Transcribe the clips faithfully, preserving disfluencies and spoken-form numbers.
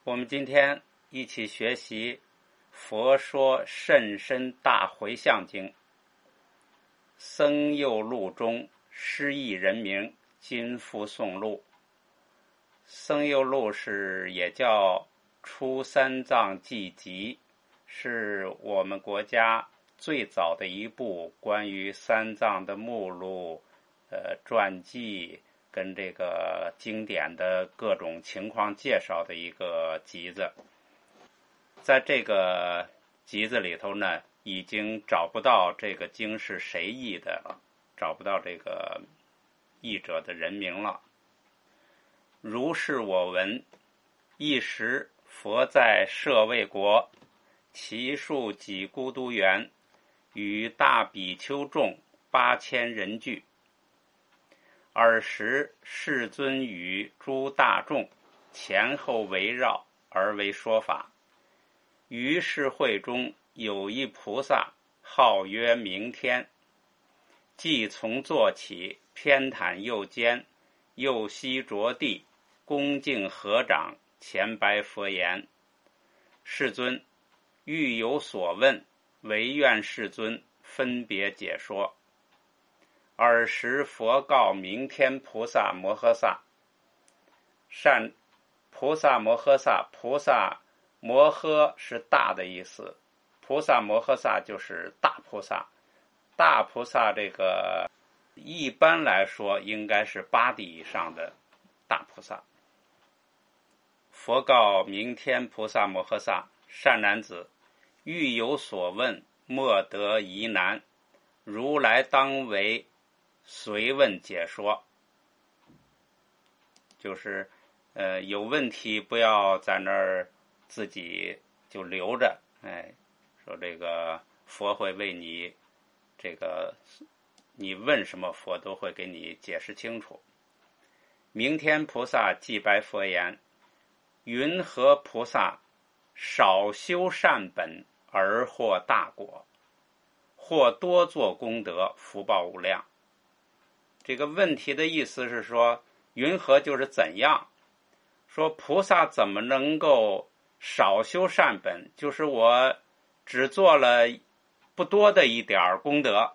我们今天一起学习《佛说甚深大回向经》僧佑录中失译人名今复诵录。僧佑录是也叫出三藏记集，是我们国家最早的一部关于三藏的目录、呃传记跟这个经典的各种情况介绍的一个集子。在这个集子里头呢，已经找不到这个经是谁译的了，找不到这个译者的人名了。如是我闻，一时佛在舍卫国，其数几孤独园，与大比丘众八千人聚。尔时世尊与诸大众前后围绕而为说法。于是会中有一菩萨，号曰明天，即从坐起，偏袒右肩，右膝着地，恭敬合掌，前白佛言：世尊，欲有所问，唯愿世尊分别解说。尔时佛告明天菩萨摩诃萨：善菩萨摩诃萨，菩萨摩诃是大的意思，菩萨摩诃萨就是大菩萨。大菩萨这个一般来说应该是八地以上的大菩萨。佛告明天菩萨摩诃萨：善男子，欲有所问，莫得疑难，如来当为随问解说。就是呃有问题不要在那儿自己就留着，哎，说这个佛会为你这个你问什么佛都会给你解释清楚。明天菩萨即白佛言：云何菩萨少修善本而获大果，或多做功德，福报无量。这个问题的意思是说，云何就是怎样，说菩萨怎么能够少修善本，就是我只做了不多的一点功德，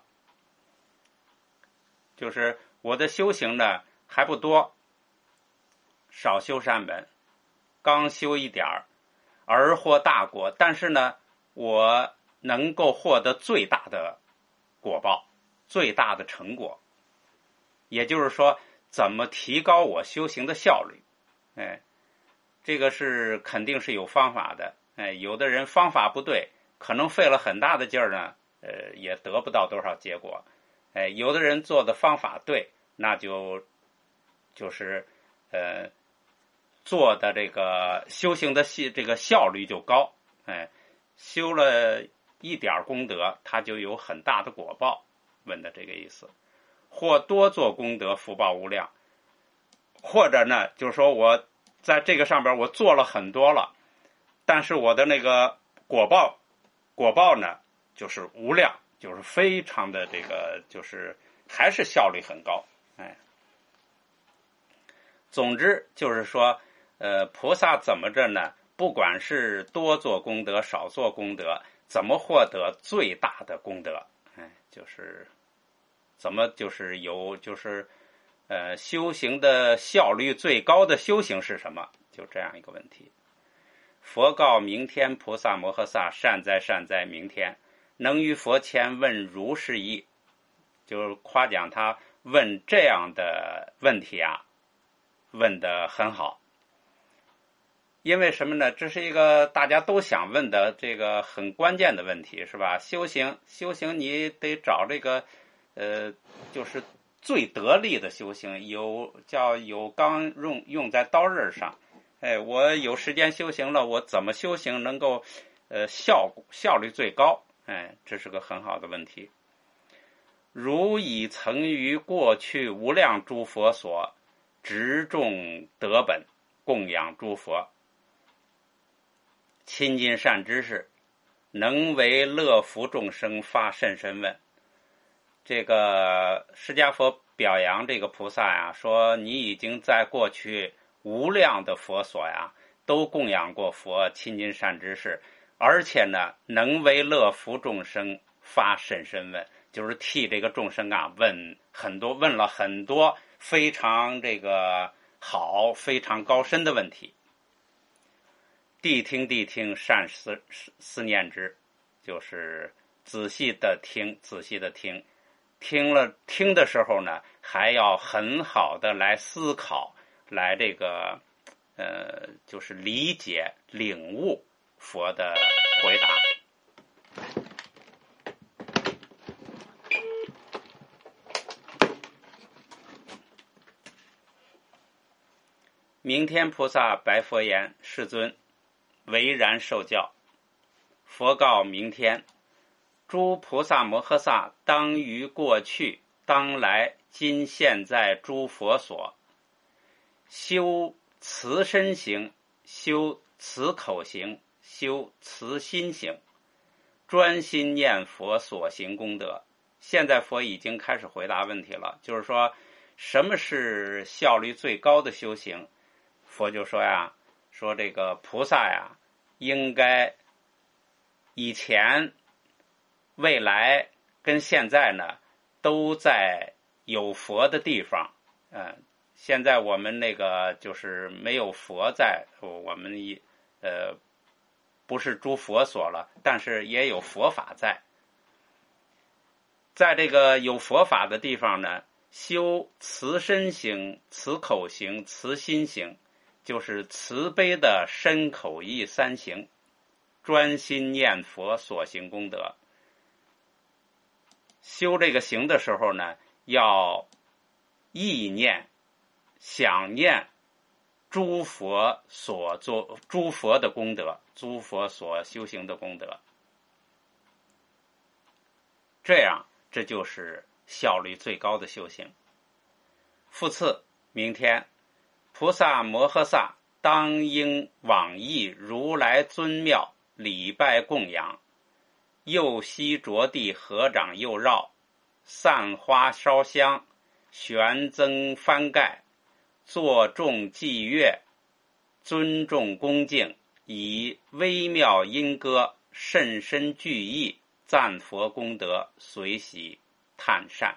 就是我的修行呢还不多，少修善本，刚修一点儿，而获大果，但是呢我能够获得最大的果报，最大的成果。也就是说，怎么提高我修行的效率？哎，这个是肯定是有方法的。哎，有的人方法不对，可能费了很大的劲儿呢，呃，也得不到多少结果。哎，有的人做的方法对，那就就是呃做的这个修行的这个效率就高。哎，修了一点功德，他就有很大的果报。问的这个意思。或多做功德，福报无量。或者呢，就是说我在这个上边我做了很多了，但是我的那个果报果报呢就是无量，就是非常的这个就是还是效率很高。哎，总之就是说呃菩萨怎么着呢，不管是多做功德少做功德，怎么获得最大的功德，哎，就是怎么就是有就是呃修行的效率最高的修行是什么，就这样一个问题。佛告明天菩萨摩诃萨：善哉善哉，明天能于佛前问如是意，就是夸奖他问这样的问题啊，问得很好。因为什么呢？这是一个大家都想问的这个很关键的问题，是吧？修行修行你得找这个呃，就是最得力的修行，有叫有钢用用在刀刃上。哎，我有时间修行了，我怎么修行能够呃效效率最高？哎，这是个很好的问题。如已曾于过去无量诸佛所植种德本，供养诸佛，亲近善知识，能为乐福众生发甚深问。这个释迦佛表扬这个菩萨呀，说你已经在过去无量的佛所呀， 都供养过佛，亲近善知识，而且呢，能为乐福众生发甚深问，就是替这个众生啊问很多，问了很多非常这个好、非常高深的问题。谛听谛听，善思思念之，就是仔细的听，仔细的听，听了听的时候呢，还要很好的来思考，来这个呃，就是理解、领悟佛的回答。明天菩萨白佛言：世尊，唯然受教。佛告明天：诸菩萨摩诃萨当于过去、当来、今现在诸佛所修慈身行，修慈口行，修慈心行，专心念佛所行功德。现在佛已经开始回答问题了，就是说什么是效率最高的修行？佛就说呀，说这个菩萨呀，应该以前、未来跟现在呢，都在有佛的地方。嗯，现在我们那个就是没有佛在，我们一呃不是诸佛所了，但是也有佛法在。在这个有佛法的地方呢，修慈身行、慈口行、慈心行，就是慈悲的身口意三行，专心念佛所行功德。修这个行的时候呢，要意念、想念诸佛所做、诸佛的功德，诸佛所修行的功德。这样，这就是效率最高的修行。复次，明天菩萨摩诃萨当应往诣如来尊庙，礼拜供养，右膝着地，合掌右绕，散花烧香，悬增幡盖，坐众祭乐，尊重恭敬，以微妙音歌，甚深具意，赞佛功德，随喜叹善。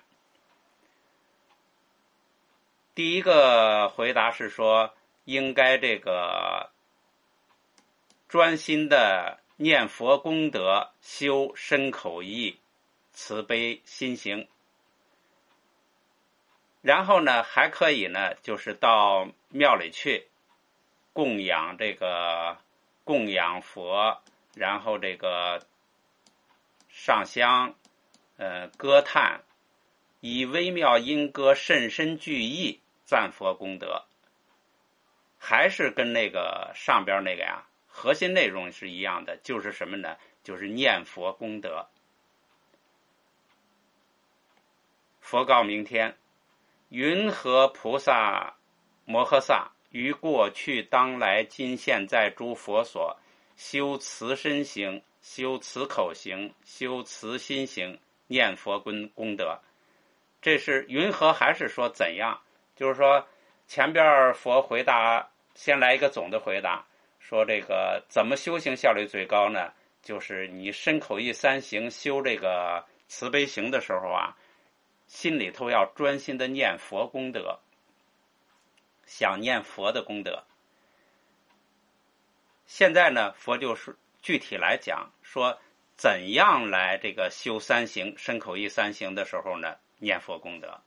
第一个回答是说，应该这个专心的念佛功德，修身口意慈悲心行。然后呢，还可以呢，就是到庙里去供养这个供养佛，然后这个上香，呃，歌叹，以微妙音歌，甚深具意，赞佛功德。还是跟那个上边那个呀，核心内容是一样的，就是什么呢？就是念佛功德。佛告明天：云何菩萨摩诃萨于过去、当来、今现在诸佛所修慈身行，修慈口行，修慈心行，念佛功功德。这是云何，还是说怎样？就是说前边佛回答，先来一个总的回答，说这个怎么修行效率最高呢？就是你身口意三行修这个慈悲行的时候啊，心里头要专心的念佛功德，想念佛的功德。现在呢，佛就是具体来讲，说怎样来这个修三行、身口意三行的时候呢，念佛功德。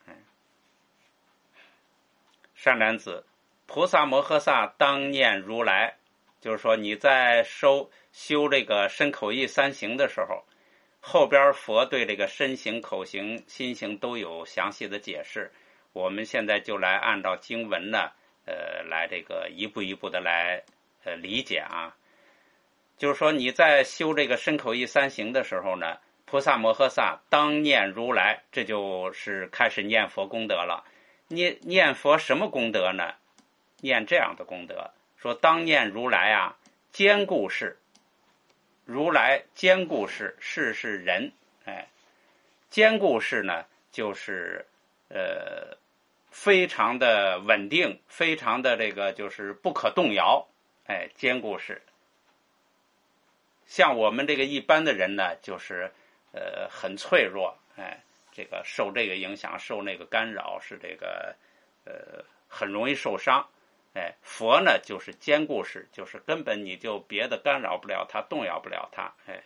善男子，菩萨摩诃萨当念如来，就是说你在修修这个身口意三行的时候，后边佛对这个身行、口行、心行都有详细的解释。我们现在就来按照经文呢，呃，来这个一步一步的来呃理解啊。就是说你在修这个身口意三行的时候呢，菩萨摩诃萨当念如来，这就是开始念佛功德了。念念佛什么功德呢？念这样的功德，说当念如来啊，坚固是如来，坚固是是是人，哎，坚固是呢，就是呃非常的稳定，非常的这个就是不可动摇哎，坚固式。像我们这个一般的人呢，就是呃很脆弱，哎，这个受这个影响，受那个干扰，是这个呃很容易受伤。哎，佛呢就是坚固式，就是根本你就别的干扰不了它，动摇不了它。哎，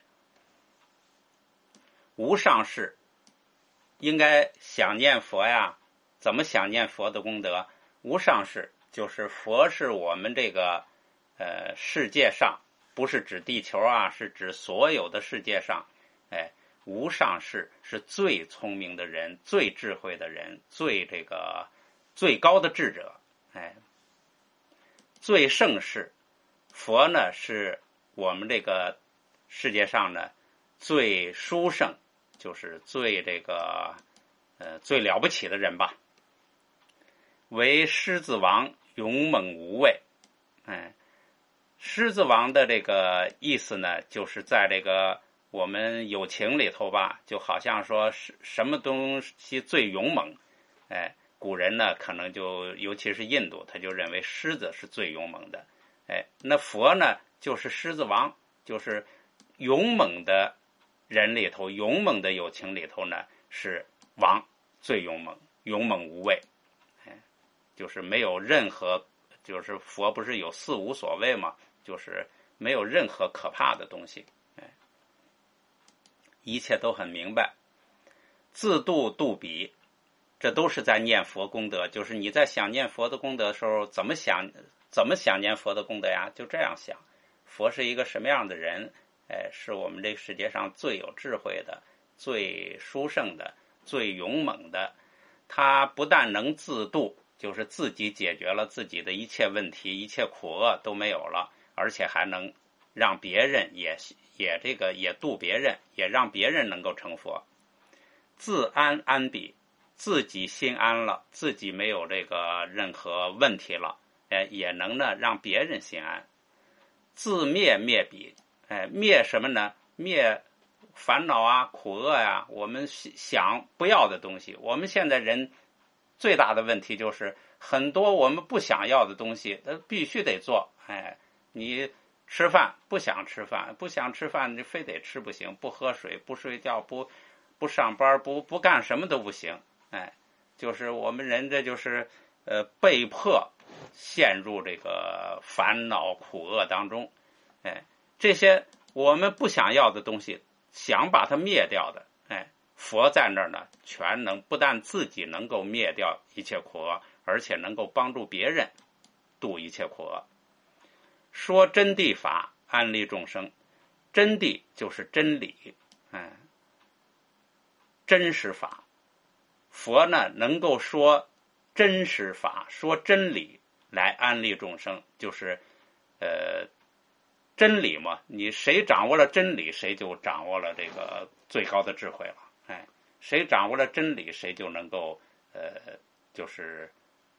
无上士，应该想念佛呀，怎么想念佛的功德？无上士就是佛是我们这个呃世界上，不是指地球啊，是指所有的世界上，哎，无上士是最聪明的人，最智慧的人，最这个最高的智者。哎，最胜士，佛呢是我们这个世界上呢最殊胜，就是最这个呃最了不起的人吧。为狮子王，勇猛无畏。哎，狮子王的这个意思呢，就是在这个我们有情里头吧，就好像说是什么东西最勇猛。哎，古人呢可能就尤其是印度，他就认为狮子是最勇猛的。哎，那佛呢就是狮子王，就是勇猛的人里头，勇猛的有情里头呢是王，最勇猛，勇猛无畏。哎，就是没有任何，就是佛不是有四无所谓吗？就是没有任何可怕的东西。哎，一切都很明白，自度度彼。这都是在念佛功德，就是你在想念佛的功德的时候，怎么想怎么想念佛的功德呀？就这样想，佛是一个什么样的人？哎，是我们这个世界上最有智慧的、最殊胜的、最勇猛的。他不但能自度，就是自己解决了自己的一切问题，一切苦厄都没有了，而且还能让别人也也这个也度别人，也让别人能够成佛。自安安彼。自己心安了，自己没有这个任何问题了，哎，也能呢让别人心安。自灭灭彼，哎，灭什么呢？灭烦恼啊、苦厄呀、啊，我们想不要的东西。我们现在人最大的问题就是很多我们不想要的东西，它必须得做。哎，你吃饭不想吃饭，不想吃饭你非得吃不行，不喝水、不睡觉、不不上班、不不干什么都不行。哎，就是我们人这就是呃被迫陷入这个烦恼苦厄当中。哎，这些我们不想要的东西，想把它灭掉的，哎，佛在那儿呢，全能，不但自己能够灭掉一切苦厄，而且能够帮助别人度一切苦厄。说真谛法，安利众生。真谛就是真理，哎，真实法。佛呢能够说真实法，说真理来安利众生，就是呃真理嘛，你谁掌握了真理，谁就掌握了这个最高的智慧了。哎，谁掌握了真理，谁就能够呃就是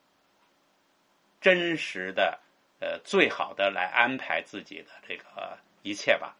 真实的呃最好的来安排自己的这个一切吧。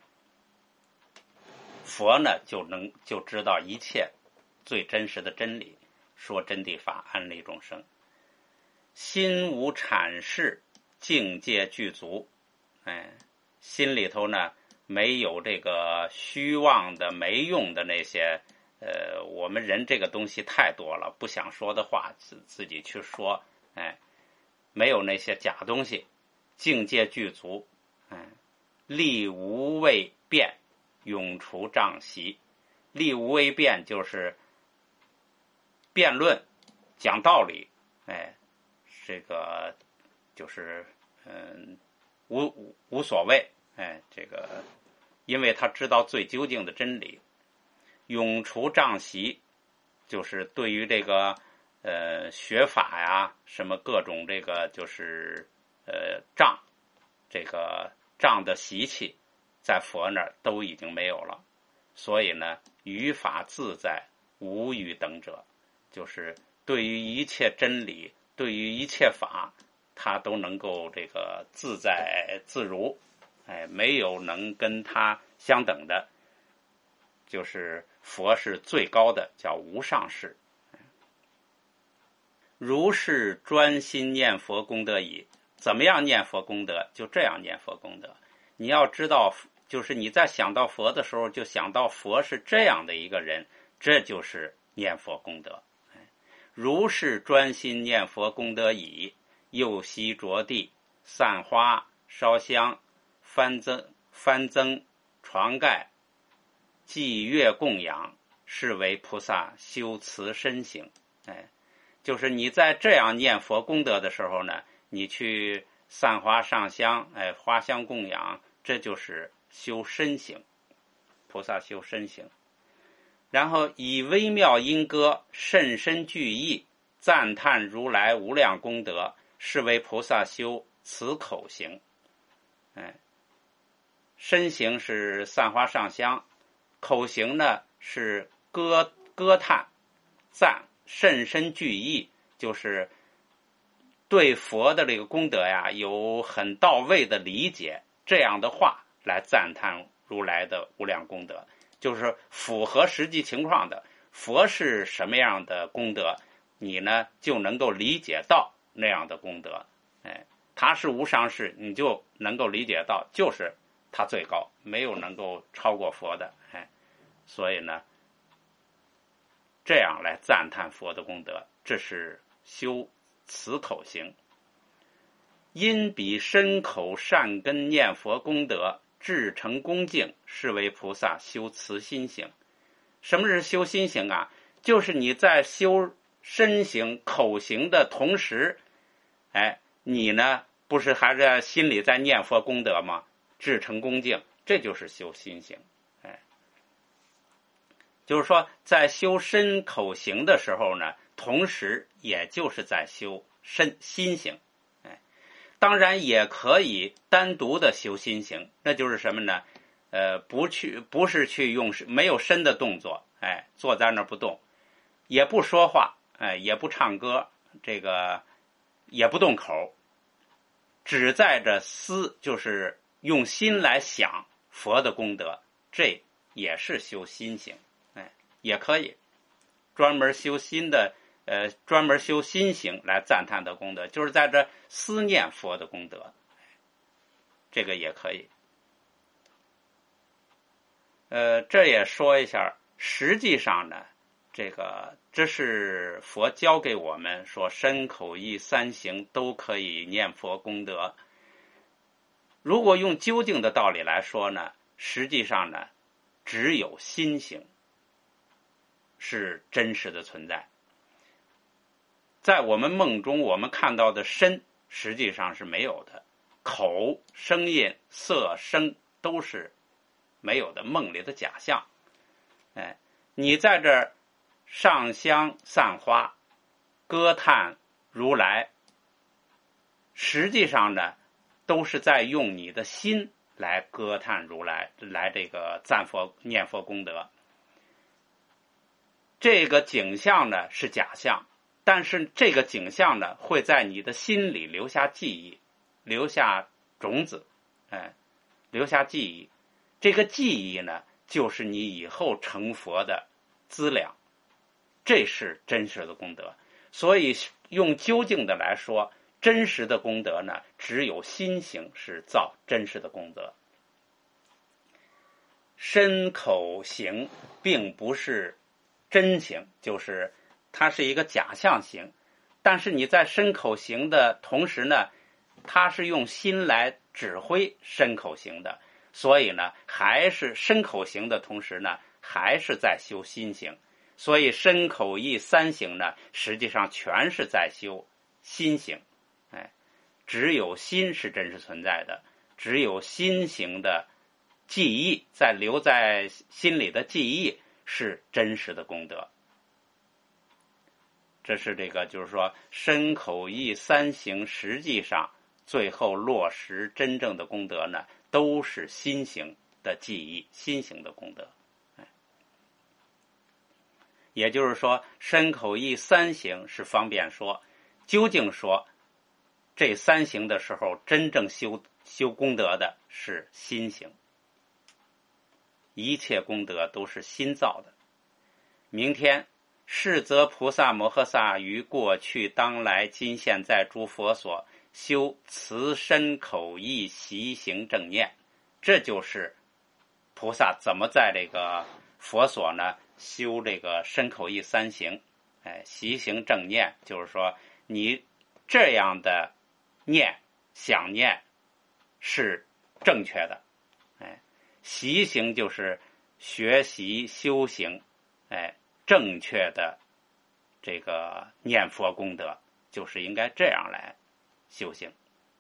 佛呢就能就知道一切最真实的真理，说真谛法，安利众生。心无阐释，境界具足。哎，心里头呢没有这个虚妄的、没用的那些，呃，我们人这个东西太多了，不想说的话自自己去说，哎，没有那些假东西，境界具足。哎，力无畏辩，永除障习。力无畏辩就是辩论讲道理，哎，这个就是嗯无无所谓，哎，这个因为他知道最究竟的真理。永除障习就是对于这个呃学法呀，什么各种这个就是呃障，这个障的习气在佛那儿都已经没有了。所以呢，于法自在，无与等者，就是对于一切真理，对于一切法，他都能够这个自在自如，哎，没有能跟他相等的。就是佛是最高的，叫无上士。如是专心念佛功德已， 怎么样念佛功德，就这样念佛功德。你要知道，就是你在想到佛的时候，就想到佛是这样的一个人，这就是念佛功德。如是专心念佛功德已，右膝着地，散花烧香，翻增翻增床盖，祭月供养，是为菩萨修慈身行。哎，就是你在这样念佛功德的时候呢，你去散花上香，哎，花香供养，这就是修身行，菩萨修身行。然后以微妙音歌甚深具意，赞叹如来无量功德，是为菩萨修慈口行。哎，身行是散花上香，口行呢是歌歌叹赞，甚深具意，就是对佛的这个功德呀有很到位的理解，这样的话来赞叹如来的无量功德，就是符合实际情况的。佛是什么样的功德，你呢就能够理解到那样的功德。哎，他是无上士，你就能够理解到就是他最高，没有能够超过佛的。哎，所以呢这样来赞叹佛的功德，这是修慈口行。因彼身口善根念佛功德至诚恭敬，是为菩萨修慈心行。什么是修心行啊？就是你在修身行口行的同时，哎，你呢不是还是心里在念佛功德吗？至诚恭敬，这就是修心行。哎，就是说在修身口行的时候呢，同时也就是在修身心行。哎，当然也可以单独的修心行，那就是什么呢？呃，不去，不是去用没有身的动作，哎，坐在那儿不动，也不说话，哎，也不唱歌，这个也不动口，只在这思，就是用心来想佛的功德，这也是修心行。哎，也可以专门修心的，呃，专门修心行来赞叹的功德，就是在这思念佛的功德，这个也可以。呃，这也说一下，实际上呢，这个这是佛教给我们说，身口意三行都可以念佛功德。如果用究竟的道理来说呢，实际上呢，只有心行是真实的存在。在我们梦中，我们看到的身实际上是没有的，口、声音、色、声都是没有的，梦里的假象。哎，你在这儿上香散花歌叹如来，实际上呢都是在用你的心来歌叹如来，来这个赞佛念佛功德。这个景象呢是假象，但是这个景象呢会在你的心里留下记忆，留下种子，哎，留下记忆。这个记忆呢就是你以后成佛的资粮，这是真实的功德。所以用究竟的来说，真实的功德呢只有心行是造真实的功德。身口行并不是真行，就是它是一个假象行，但是你在身口行的同时呢，它是用心来指挥身口行的，所以呢还是身口行的同时呢还是在修心行。所以身口意三行呢实际上全是在修心行。哎，只有心是真实存在的，只有心行的记忆，在留在心里的记忆是真实的功德。这是这个就是说身口意三行实际上最后落实真正的功德呢都是心行的记忆，心行的功德。也就是说身口意三行是方便说，究竟说这三行的时候真正修修功德的是心行，一切功德都是心造的。明天是则菩萨摩诃萨于过去当来今现在诸佛所修慈身口意习行正念。这就是菩萨怎么在这个佛所呢修这个身口意三行。哎，习行正念就是说你这样的念想念是正确的。哎，习行就是学习修行，哎，正确的这个念佛功德就是应该这样来修行。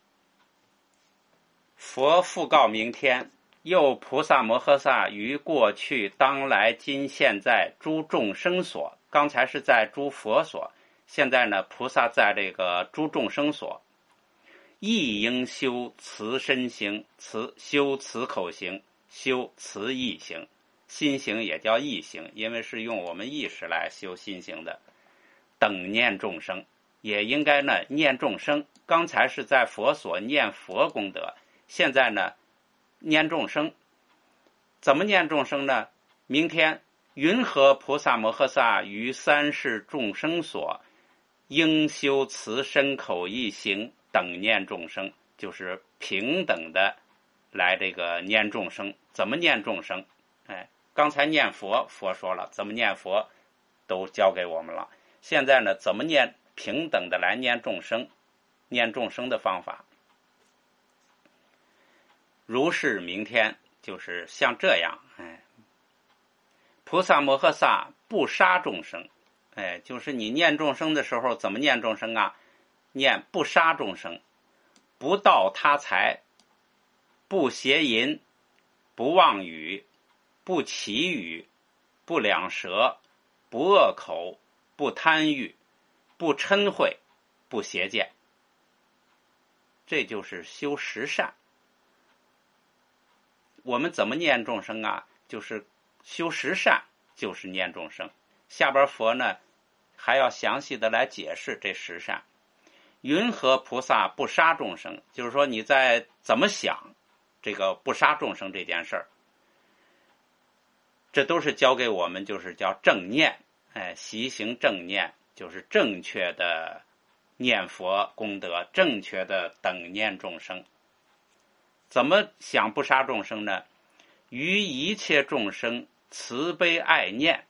佛复告明天，又菩萨摩诃萨于过去当来今现在诸众生所，刚才是在诸佛所，现在呢菩萨在这个诸众生所，亦应修慈身行，慈修慈口行，修慈意行。心行也叫意行，因为是用我们意识来修心行的。等念众生，也应该呢念众生。刚才是在佛所念佛功德，现在呢念众生。怎么念众生呢？明天云何菩萨摩诃萨于三世众生所，应修慈身口意行等念众生，就是平等的来这个念众生。怎么念众生？哎，刚才念佛，佛说了怎么念佛都教给我们了。现在呢怎么念平等的来念众生，念众生的方法。如是明天就是像这样。哎，菩萨摩诃萨不杀众生。哎，就是你念众生的时候怎么念众生啊？念不杀众生，不盗他财，不邪淫，不妄语，不绮语，不两舌，不恶口，不贪欲，不嗔恚，不邪见。这就是修十善。我们怎么念众生啊？就是修十善，就是念众生。下边佛呢还要详细的来解释这十善。云何菩萨不杀众生？就是说你在怎么想这个不杀众生这件事儿，这都是教给我们，就是叫正念。哎，习行正念就是正确的念佛功德，正确的等念众生。怎么想不杀众生呢？于一切众生慈悲爱念，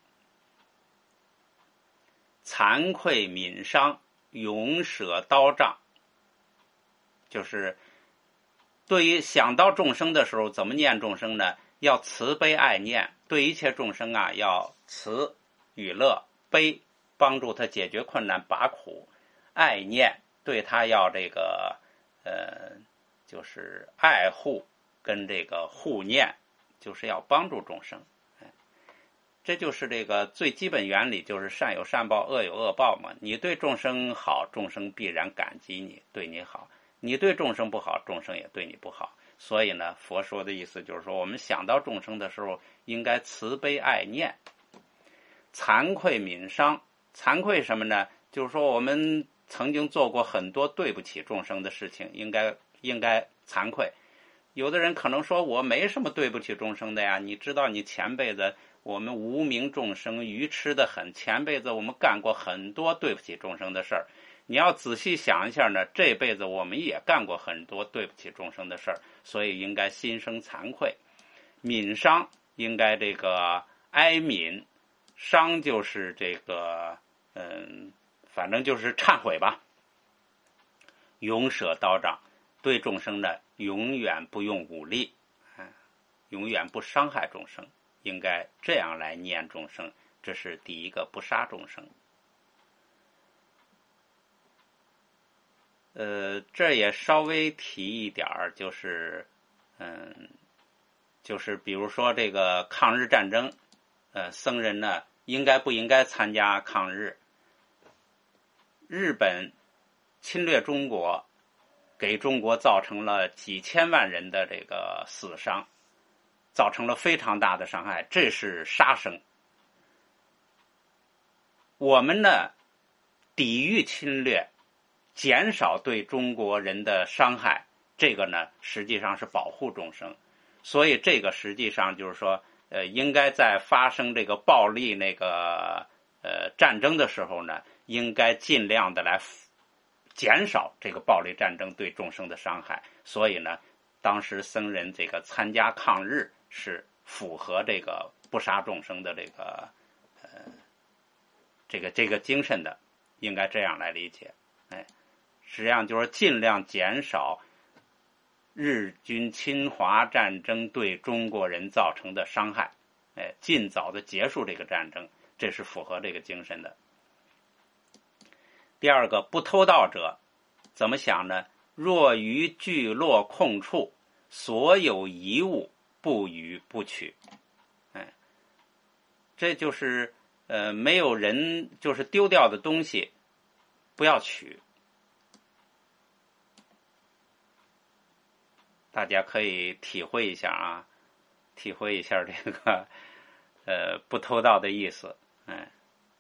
惭愧悯伤，永舍刀杖。就是对于想到众生的时候怎么念众生呢？要慈悲爱念，对一切众生啊要慈与乐，悲帮助他解决困难拔苦，爱念对他要这个呃就是爱护跟这个护念，就是要帮助众生。这就是这个最基本原理，就是善有善报，恶有恶报嘛。你对众生好，众生必然感激你，对你好；你对众生不好，众生也对你不好。所以呢，佛说的意思就是说，我们想到众生的时候，应该慈悲爱念，惭愧悯伤。惭愧什么呢？就是说我们曾经做过很多对不起众生的事情，应该应该惭愧。有的人可能说我没什么对不起众生的呀，你知道你前辈子我们无名众生愚痴的很，前辈子我们干过很多对不起众生的事儿。你要仔细想一下呢，这辈子我们也干过很多对不起众生的事儿，所以应该心生惭愧。悯伤应该这个哀悯，伤就是这个嗯，反正就是忏悔吧。永舍刀杖，对众生呢永远不用武力，啊，永远不伤害众生，应该这样来念众生。这是第一个，不杀众生。呃，这也稍微提一点儿，就是嗯，就是比如说这个抗日战争，呃，僧人呢应该不应该参加抗日？日本侵略中国，给中国造成了几千万人的这个死伤，造成了非常大的伤害，这是杀生。我们呢，抵御侵略，减少对中国人的伤害，这个呢实际上是保护众生。所以这个实际上就是说，呃，应该在发生这个暴力那个呃战争的时候呢，应该尽量的来减少这个暴力战争对众生的伤害。所以呢，当时僧人这个参加抗日是符合这个不杀众生的这个呃这个这个精神的，应该这样来理解。哎，实际上就是尽量减少日军侵华战争对中国人造成的伤害，哎，尽早的结束这个战争，这是符合这个精神的。第二个，不偷盗者怎么想呢？若于聚落空处，所有遗物不予不取。哎，这就是呃没有人就是丢掉的东西不要取。大家可以体会一下啊，体会一下这个呃不偷盗的意思。哎，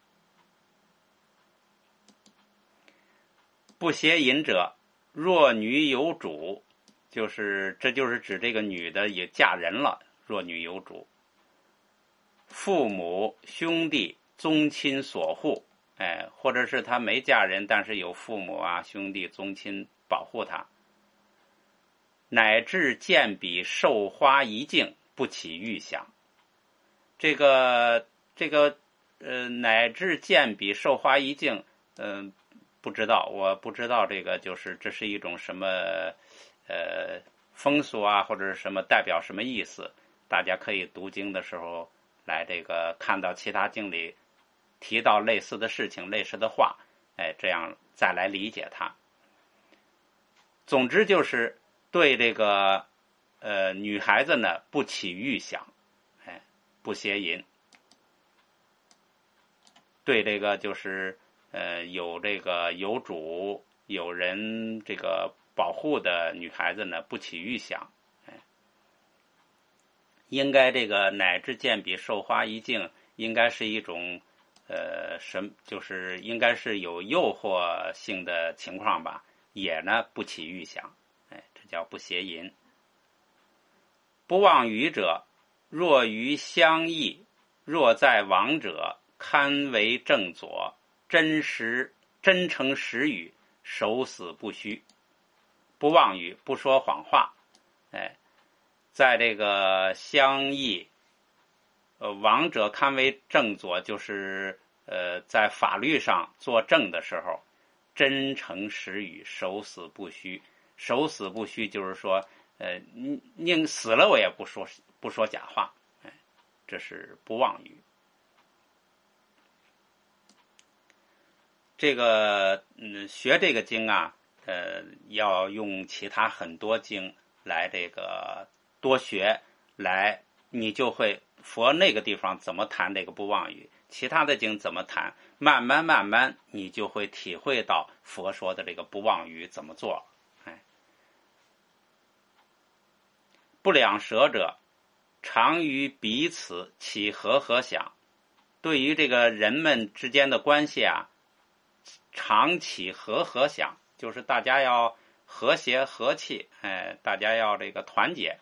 不邪淫者，若女有主，就是这就是指这个女的也嫁人了，若女有主，父母兄弟宗亲所护，哎，或者是她没嫁人，但是有父母啊兄弟宗亲保护她。乃至见彼受花一境，不起欲想。这个这个呃，乃至见彼受花一境，嗯、呃，不知道，我不知道这个就是这是一种什么呃风俗啊，或者是什么代表什么意思？大家可以读经的时候来这个看到其他经里提到类似的事情、类似的话，哎，这样再来理解它。总之就是对这个呃女孩子呢不起欲想，哎，不邪淫。对这个就是呃有这个有主有人这个保护的女孩子呢不起欲想，哎，应该这个乃至见彼受花一境，应该是一种呃什就是应该是有诱惑性的情况吧，也呢不起欲想，哎，这叫不邪淫。不妄语者，若于相异，若在往者，堪为正左，真实真诚实语，守死不虚。不妄语，不说谎话，哎，在这个相异，呃，往者堪为正左，就是呃，在法律上作证的时候，真诚实语，守死不虚。守死不虚就是说，呃，宁死了我也不说不说假话，哎，这是不妄语。这个嗯，学这个经啊，呃，要用其他很多经来这个多学，来你就会佛那个地方怎么谈这个不妄语，其他的经怎么谈，慢慢慢慢你就会体会到佛说的这个不妄语怎么做。哎，不两舌者，常于彼此起和合想。对于这个人们之间的关系啊，常起和合想，就是大家要和谐和气，哎，大家要这个团结。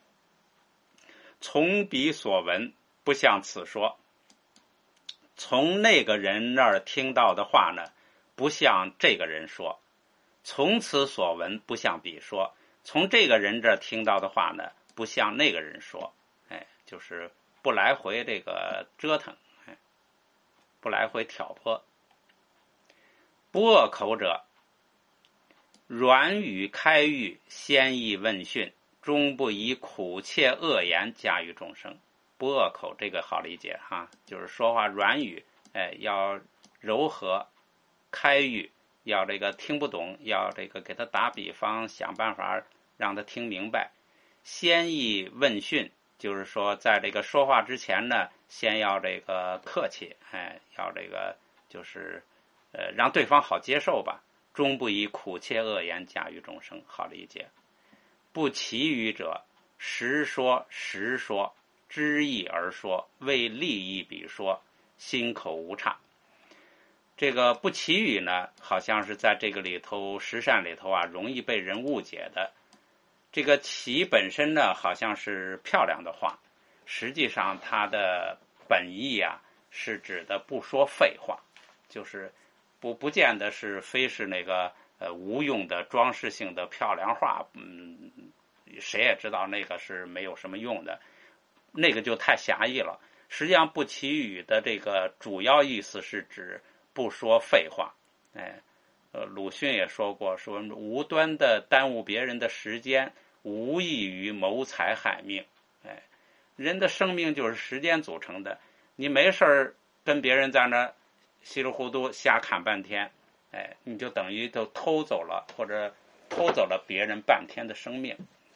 从彼所闻，不向此说。从那个人那儿听到的话呢，不向这个人说。从此所闻，不向彼说。从这个人这儿听到的话呢，不向那个人说。哎，就是不来回这个折腾，哎，不来回挑拨。不恶口者，软语开喻，先意问讯，终不以苦切恶言加于众生。不恶口这个好理解哈，就是说话软语，哎，要柔和，开喻，要这个听不懂，要这个给他打比方，想办法让他听明白。先意问讯，就是说在这个说话之前呢，先要这个客气，哎，要这个就是呃让对方好接受吧。终不以苦切恶言加于众生，好理解。不其余者，实说实说，知意而说，为利益彼说，心口无差。这个不其语呢，好像是在这个里头十善里头啊，容易被人误解的。这个其本身呢，好像是漂亮的话，实际上它的本意啊，是指的不说废话，就是不不见得是非是那个呃无用的装饰性的漂亮话，嗯，谁也知道那个是没有什么用的，那个就太狭义了。实际上不祈语的这个主要意思是指不说废话。哎，呃，鲁迅也说过，说无端的耽误别人的时间，无异于谋财害命。哎，人的生命就是时间组成的，你没事儿跟别人在那稀里糊涂瞎侃半天，哎，你就等于都偷走了，或者偷走了别人半天的生命。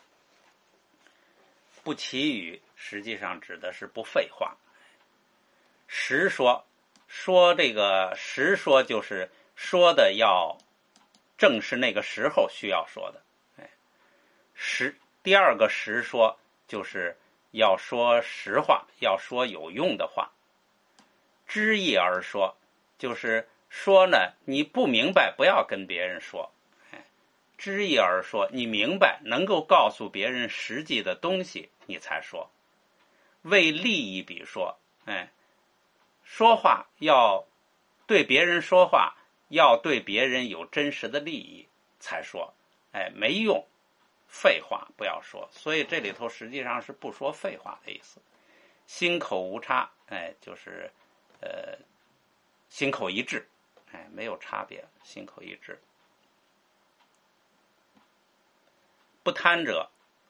不祈语实际上指的是不废话。实说，说这个实说就是说的要正是那个时候需要说的。哎，实第二个实说就是要说实话，要说有用的话。知意而说，就是说呢，你不明白不要跟别人说。哎，知意而说，你明白能够告诉别人实际的东西，你才说。为利益比说，哎，说话要对别人说话，要对别人有真实的利益才说。哎，没用，废话不要说。所以这里头实际上是不说废话的意思。心口无差，哎，就是呃心口一致，哎，没有差别，心口一致。不贪者，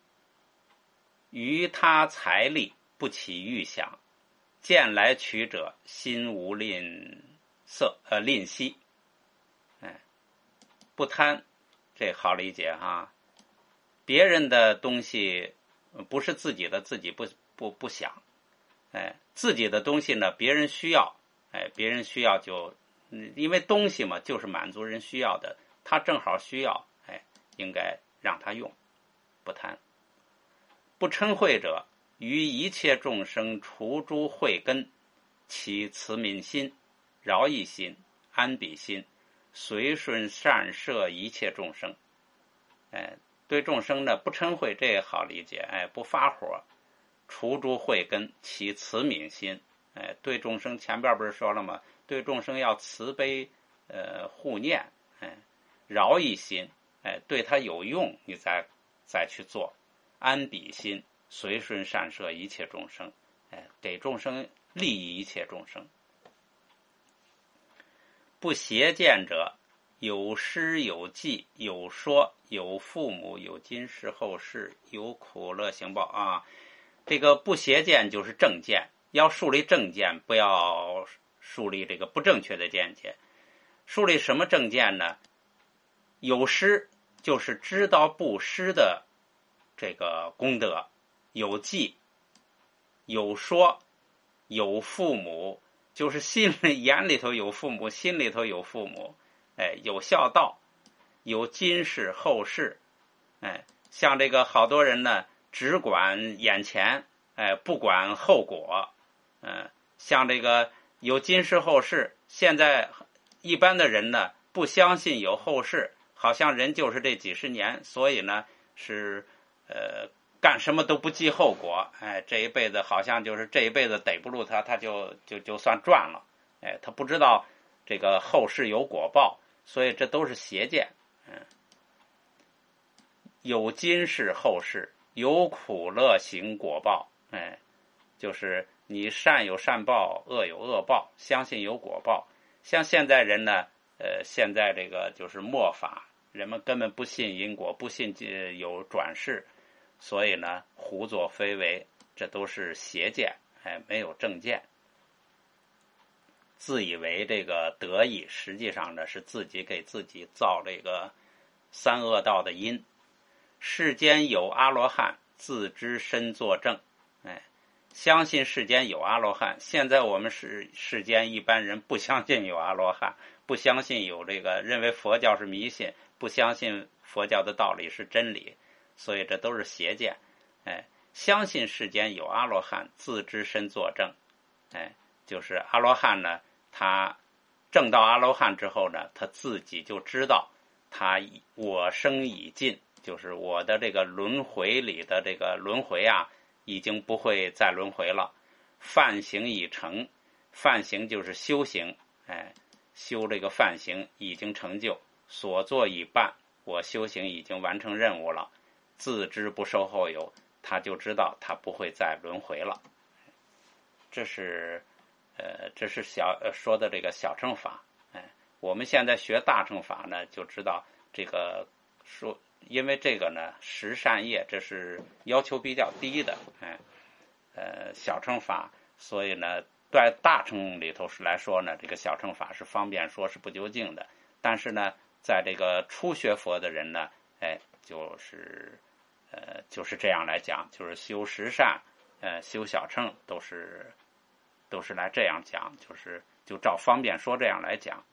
于他财力不起欲想，见来取者，心无吝啬，呃，吝惜。哎，不贪，这好理解哈。别人的东西不是自己的，自己不不不想。哎，自己的东西呢，别人需要，哎，别人需要就，因为东西嘛，就是满足人需要的，他正好需要，哎，应该让他用，不贪。不嗔恚者，于一切众生除诸慧根，其慈悯心、饶益心、安彼心，随顺善摄一切众生。哎，对众生呢不嗔恚，这也好理解，哎，不发火。除诸慧根，其慈悯心。哎，对众生前边不是说了吗？对众生要慈悲，呃，护念，哎，饶益心，哎，对他有用，你再再去做。安彼心，随顺善摄一切众生，哎，给众生利益一切众生。不邪见者，有诗有记有说有父母有今世后世有苦乐行报啊。这个不邪见就是正见，要树立正见，不要树立这个不正确的见解。树立什么正见呢？有施就是知道布施的这个功德，有记，有说，有父母，就是心里眼里头有父母，心里头有父母，哎，有孝道，有今世后世，哎，像这个好多人呢，只管眼前，哎，不管后果，嗯、呃，像这个有今世后世，现在一般的人呢，不相信有后世，好像人就是这几十年，所以呢是呃干什么都不计后果，哎，这一辈子好像就是这一辈子逮不住他，他就就就算赚了，哎，他不知道这个后世有果报，所以这都是邪见，嗯，有今世后世。有苦乐行果报，哎，就是你善有善报，恶有恶报，相信有果报。像现在人呢，呃，现在这个就是末法，人们根本不信因果，不信有转世，所以呢，胡作非为，这都是邪见，哎，没有正见。自以为这个得意，实际上呢是自己给自己造这个三恶道的因。世间有阿罗汉，自知身作证。哎，相信世间有阿罗汉。现在我们世世间一般人不相信有阿罗汉，不相信有这个，认为佛教是迷信，不相信佛教的道理是真理，所以这都是邪见。哎，相信世间有阿罗汉，自知身作证。哎，就是阿罗汉呢，他证到阿罗汉之后呢，他自己就知道他我生已尽。就是我的这个轮回里的这个轮回啊，已经不会再轮回了。梵行已成，梵行就是修行，哎，修这个梵行已经成就， 所作已办，我修行已经完成任务了，自知不受后有，他就知道他不会再轮回了。这是呃，这是小呃说的这个小乘法。哎，我们现在学大乘法呢，就知道这个说，因为这个呢，十善业这是要求比较低的，哎，呃，小乘法，所以呢，在大乘里头是来说呢，这个小乘法是方便说，是不究竟的。但是呢，在这个初学佛的人呢，哎，就是呃，就是这样来讲，就是修十善，呃，修小乘都是。都是来这样讲，就是就照方便说这样来讲。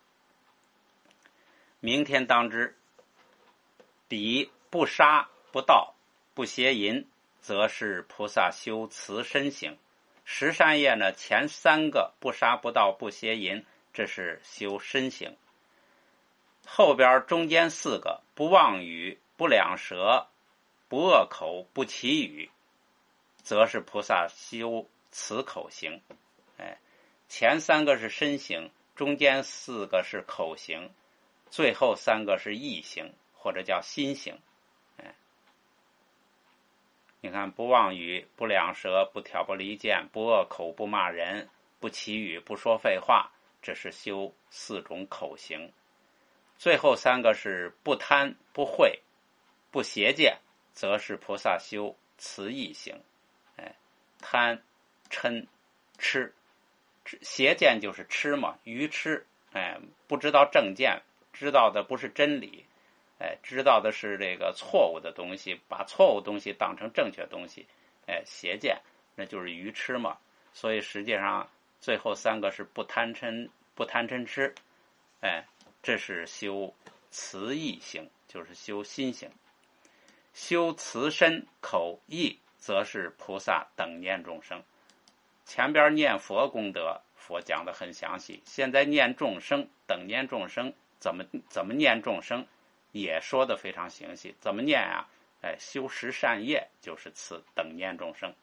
明天当知，彼不杀不盗不邪淫，则是菩萨修慈身行。十善业呢，前三个不杀不盗不邪淫，这是修身行。后边中间四个不妄语不两舌不恶口不绮语，则是菩萨修慈口行。哎，前三个是身行，中间四个是口行，最后三个是意行，或者叫心行。哎，你看，不妄语不两舌不挑拨离间不恶口不骂人不绮语不说废话，这是修四种口行。最后三个是不贪不恚不邪见，则是菩萨修慈意行。哎，贪嗔痴，邪见就是痴嘛，愚痴，哎，不知道正见，知道的不是真理，哎，知道的是这个错误的东西，把错误东西当成正确东西，哎，邪见，那就是愚痴嘛。所以实际上最后三个是不贪嗔不贪嗔痴，哎，这是修慈意行，就是修心行。修慈身口意，则是菩萨等念众生。前边念佛功德，佛讲的很详细。现在念众生，等念众生，怎么怎么念众生，也说的非常详细。怎么念啊？哎，修十善业就是此等念众生。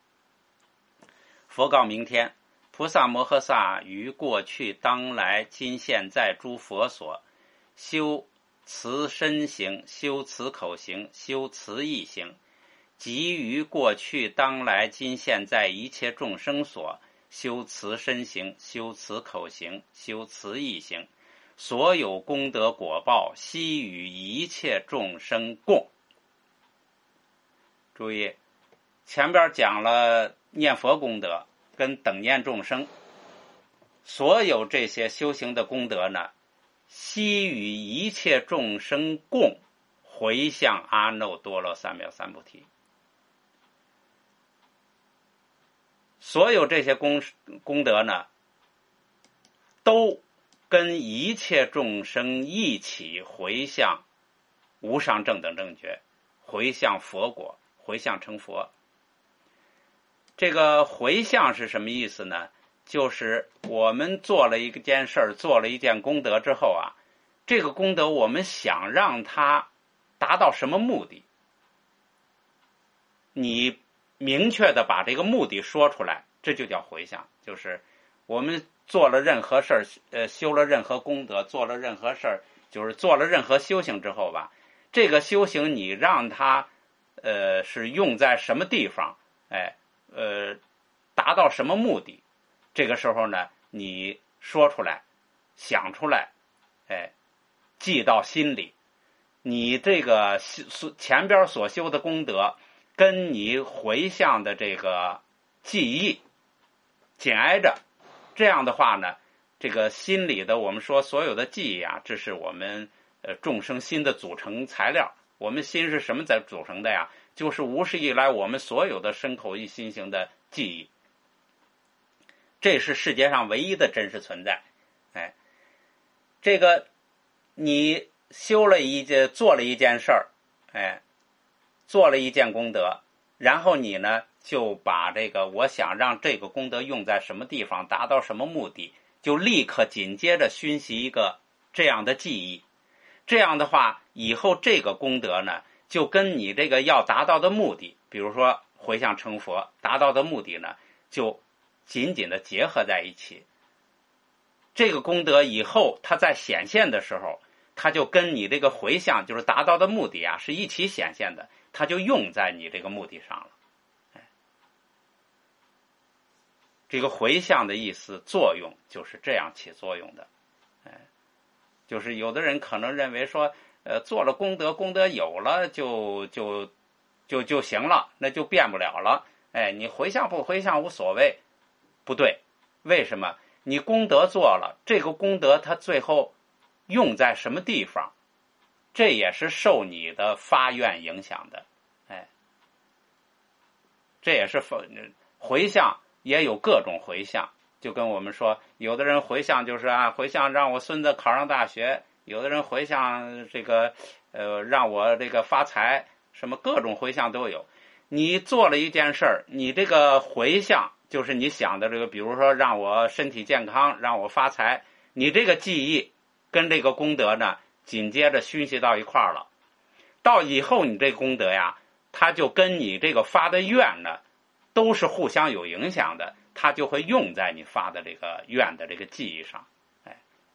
佛告明天：菩萨摩诃萨于过去当来今现在诸佛所修慈身行，修慈口行，修慈意行，即于过去当来今现在一切众生所修慈身行，修慈口行，修慈意行，所有功德果报悉与一切众生共。注意，前边讲了念佛功德跟等念众生，所有这些修行的功德呢，悉与一切众生共回向阿耨多罗三藐三菩提。所有这些功功德呢，都跟一切众生一起回向无上正等正觉，回向佛果，回向成佛。这个回向是什么意思呢？就是我们做了一件事儿，做了一件功德之后啊，这个功德我们想让它达到什么目的，你明确的把这个目的说出来，这就叫回向。就是我们做了任何事儿，呃，修了任何功德，做了任何事儿，就是做了任何修行之后吧，这个修行你让它，呃，是用在什么地方，哎，呃，达到什么目的？这个时候呢，你说出来，想出来，哎，记到心里，你这个前边所修的功德，跟你回向的这个记忆紧挨着，这样的话呢，这个心里的我们说所有的记忆啊，这是我们呃众生心的组成材料。我们心是什么在组成的呀？就是无始以来我们所有的身口意心行的记忆，这是世界上唯一的真实存在。哎，这个你修了一件，做了一件事儿，哎，做了一件功德，然后你呢就把这个我想让这个功德用在什么地方，达到什么目的，就立刻紧接着熏习一个这样的记忆。这样的话，以后这个功德呢，就跟你这个要达到的目的，比如说回向成佛达到的目的呢，就紧紧的结合在一起。这个功德以后它在显现的时候， 它就跟你这个回向就是达到的目的啊是一起显现的，它就用在你这个目的上了。哎，这个回向的意思作用就是这样起作用的。哎，就是有的人可能认为说呃做了功德，功德有了就就就就行了，那就变不了了。哎，你回向不回向无所谓。不对，为什么？你功德做了，这个功德它最后用在什么地方，这也是受你的发愿影响的。哎，这也是回向也有各种回向，就跟我们说，有的人回向就是啊，回向让我孙子考上大学，有的人回向这个呃让我这个发财，什么各种回向都有。你做了一件事儿，你这个回向就是你想的这个，比如说让我身体健康，让我发财，你这个记忆跟这个功德呢紧接着熏习到一块儿了。到以后你这功德呀，它就跟你这个发的愿呢都是互相有影响的，它就会用在你发的这个愿的这个记忆上。哎，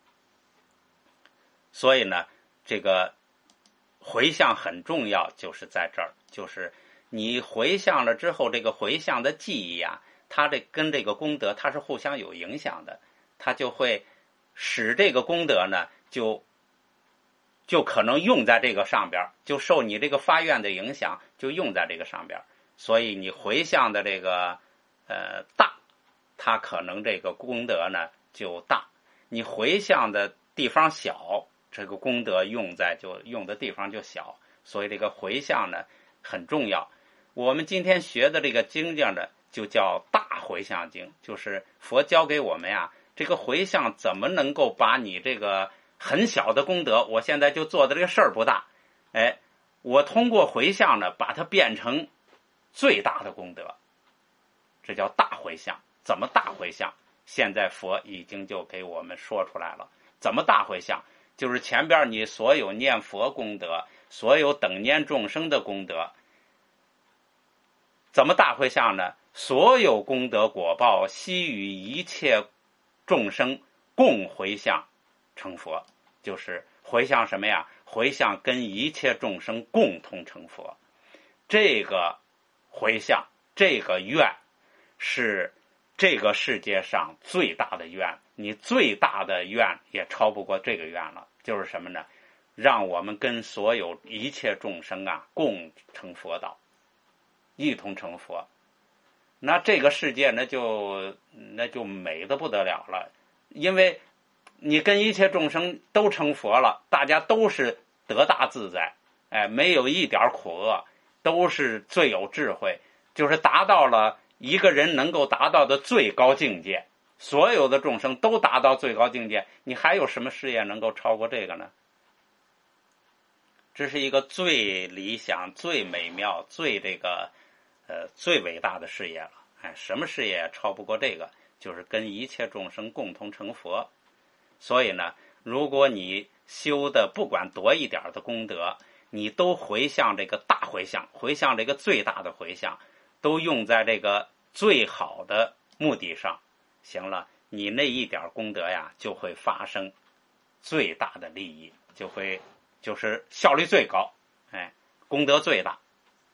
所以呢这个回向很重要，就是在这儿，就是你回向了之后，这个回向的记忆啊，它这跟这个功德它是互相有影响的，它就会使这个功德呢就就可能用在这个上边，就受你这个发愿的影响，就用在这个上边。所以你回向的这个呃大，它可能这个功德呢就大；你回向的地方小，这个功德用在就用的地方就小。所以这个回向呢很重要。我们今天学的这个经典呢就叫大回向经，就是佛教给我们呀，这个回向怎么能够把你这个很小的功德，我现在就做的这个事儿不大，哎，我通过回向呢把它变成最大的功德，这叫大回向。怎么大回向？现在佛已经就给我们说出来了。怎么大回向？就是前边你所有念佛功德，所有等念众生的功德，怎么大回向呢？所有功德果报悉与一切众生共回向成佛，就是回向什么呀？回向跟一切众生共同成佛。这个回向，这个愿是这个世界上最大的愿，你最大的愿也超不过这个愿了。就是什么呢？让我们跟所有一切众生啊共成佛道，一同成佛。那这个世界那就那就美得不得了了，因为你跟一切众生都成佛了，大家都是得大自在，哎，没有一点苦厄，都是最有智慧，就是达到了一个人能够达到的最高境界。所有的众生都达到最高境界，你还有什么事业能够超过这个呢？这是一个最理想、最美妙、最这个呃最伟大的事业了。哎，什么事业超不过这个？就是跟一切众生共同成佛。所以呢，如果你修的不管多一点的功德，你都回向这个大回向，回向这个最大的回向，都用在这个最好的目的上，行了，你那一点功德呀就会发生最大的利益，就会就是效率最高，哎，功德最大。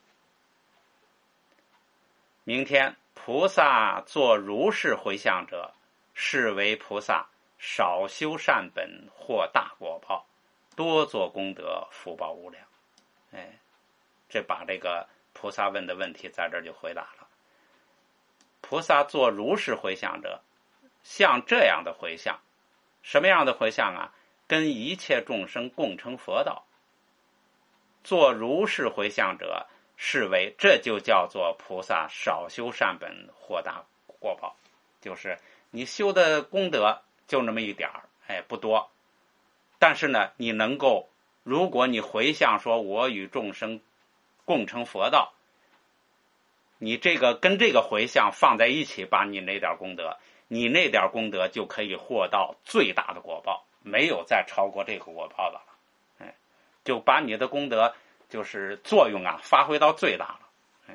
明天菩萨作如是回向者，是为菩萨少修善本获大果报，多做功德福报无量。哎，这把这个菩萨问的问题在这儿就回答了。菩萨做如是回向者，像这样的回向，什么样的回向啊？跟一切众生共成佛道。做如是回向者，是为这就叫做菩萨少修善本获大果报，就是你修的功德就那么一点儿，哎，不多，但是呢，你能够，如果你回向说我与众生共成佛道，你这个跟这个回向放在一起，把你那点功德，你那点功德就可以获到最大的果报，没有再超过这个果报的了。哎，就把你的功德就是作用啊发挥到最大了。哎，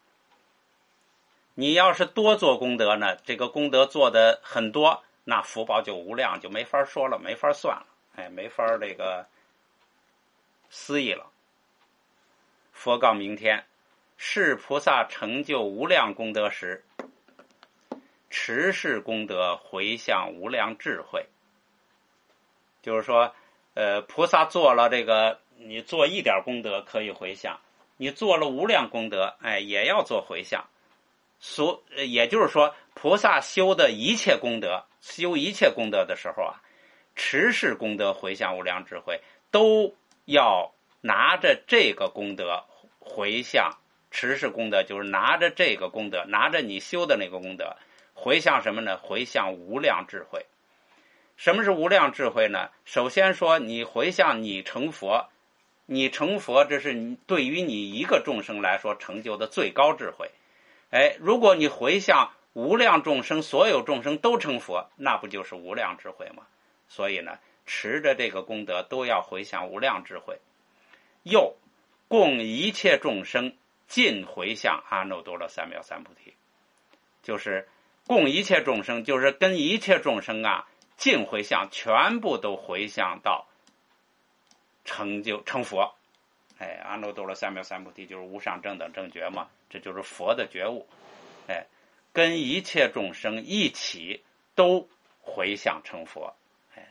你要是多做功德呢，这个功德做的很多，那福报就无量，就没法说了，没法算了，哎，没法这个思议了。佛告明天：是菩萨成就无量功德时，持世功德回向无量智慧。就是说，呃，菩萨做了这个，你做一点功德可以回向，你做了无量功德，哎，也要做回向。所也就是说，菩萨修的一切功德，修一切功德的时候啊，持世功德回向无量智慧，都要拿着这个功德回向。持世功德就是拿着这个功德，拿着你修的那个功德，回向什么呢？回向无量智慧。什么是无量智慧呢？首先说，你回向你成佛，你成佛，这是对于你一个众生来说成就的最高智慧。哎，如果你回向无量众生，所有众生都成佛，那不就是无量智慧吗？所以呢，持着这个功德都要回向无量智慧。又供一切众生尽回向阿耨多罗三藐三菩提，就是供一切众生，就是跟一切众生啊尽回向，全部都回向到成就成佛。哎，阿耨多罗三藐三菩提就是无上正等正觉嘛，这就是佛的觉悟。哎，跟一切众生一起都回向成佛。哎，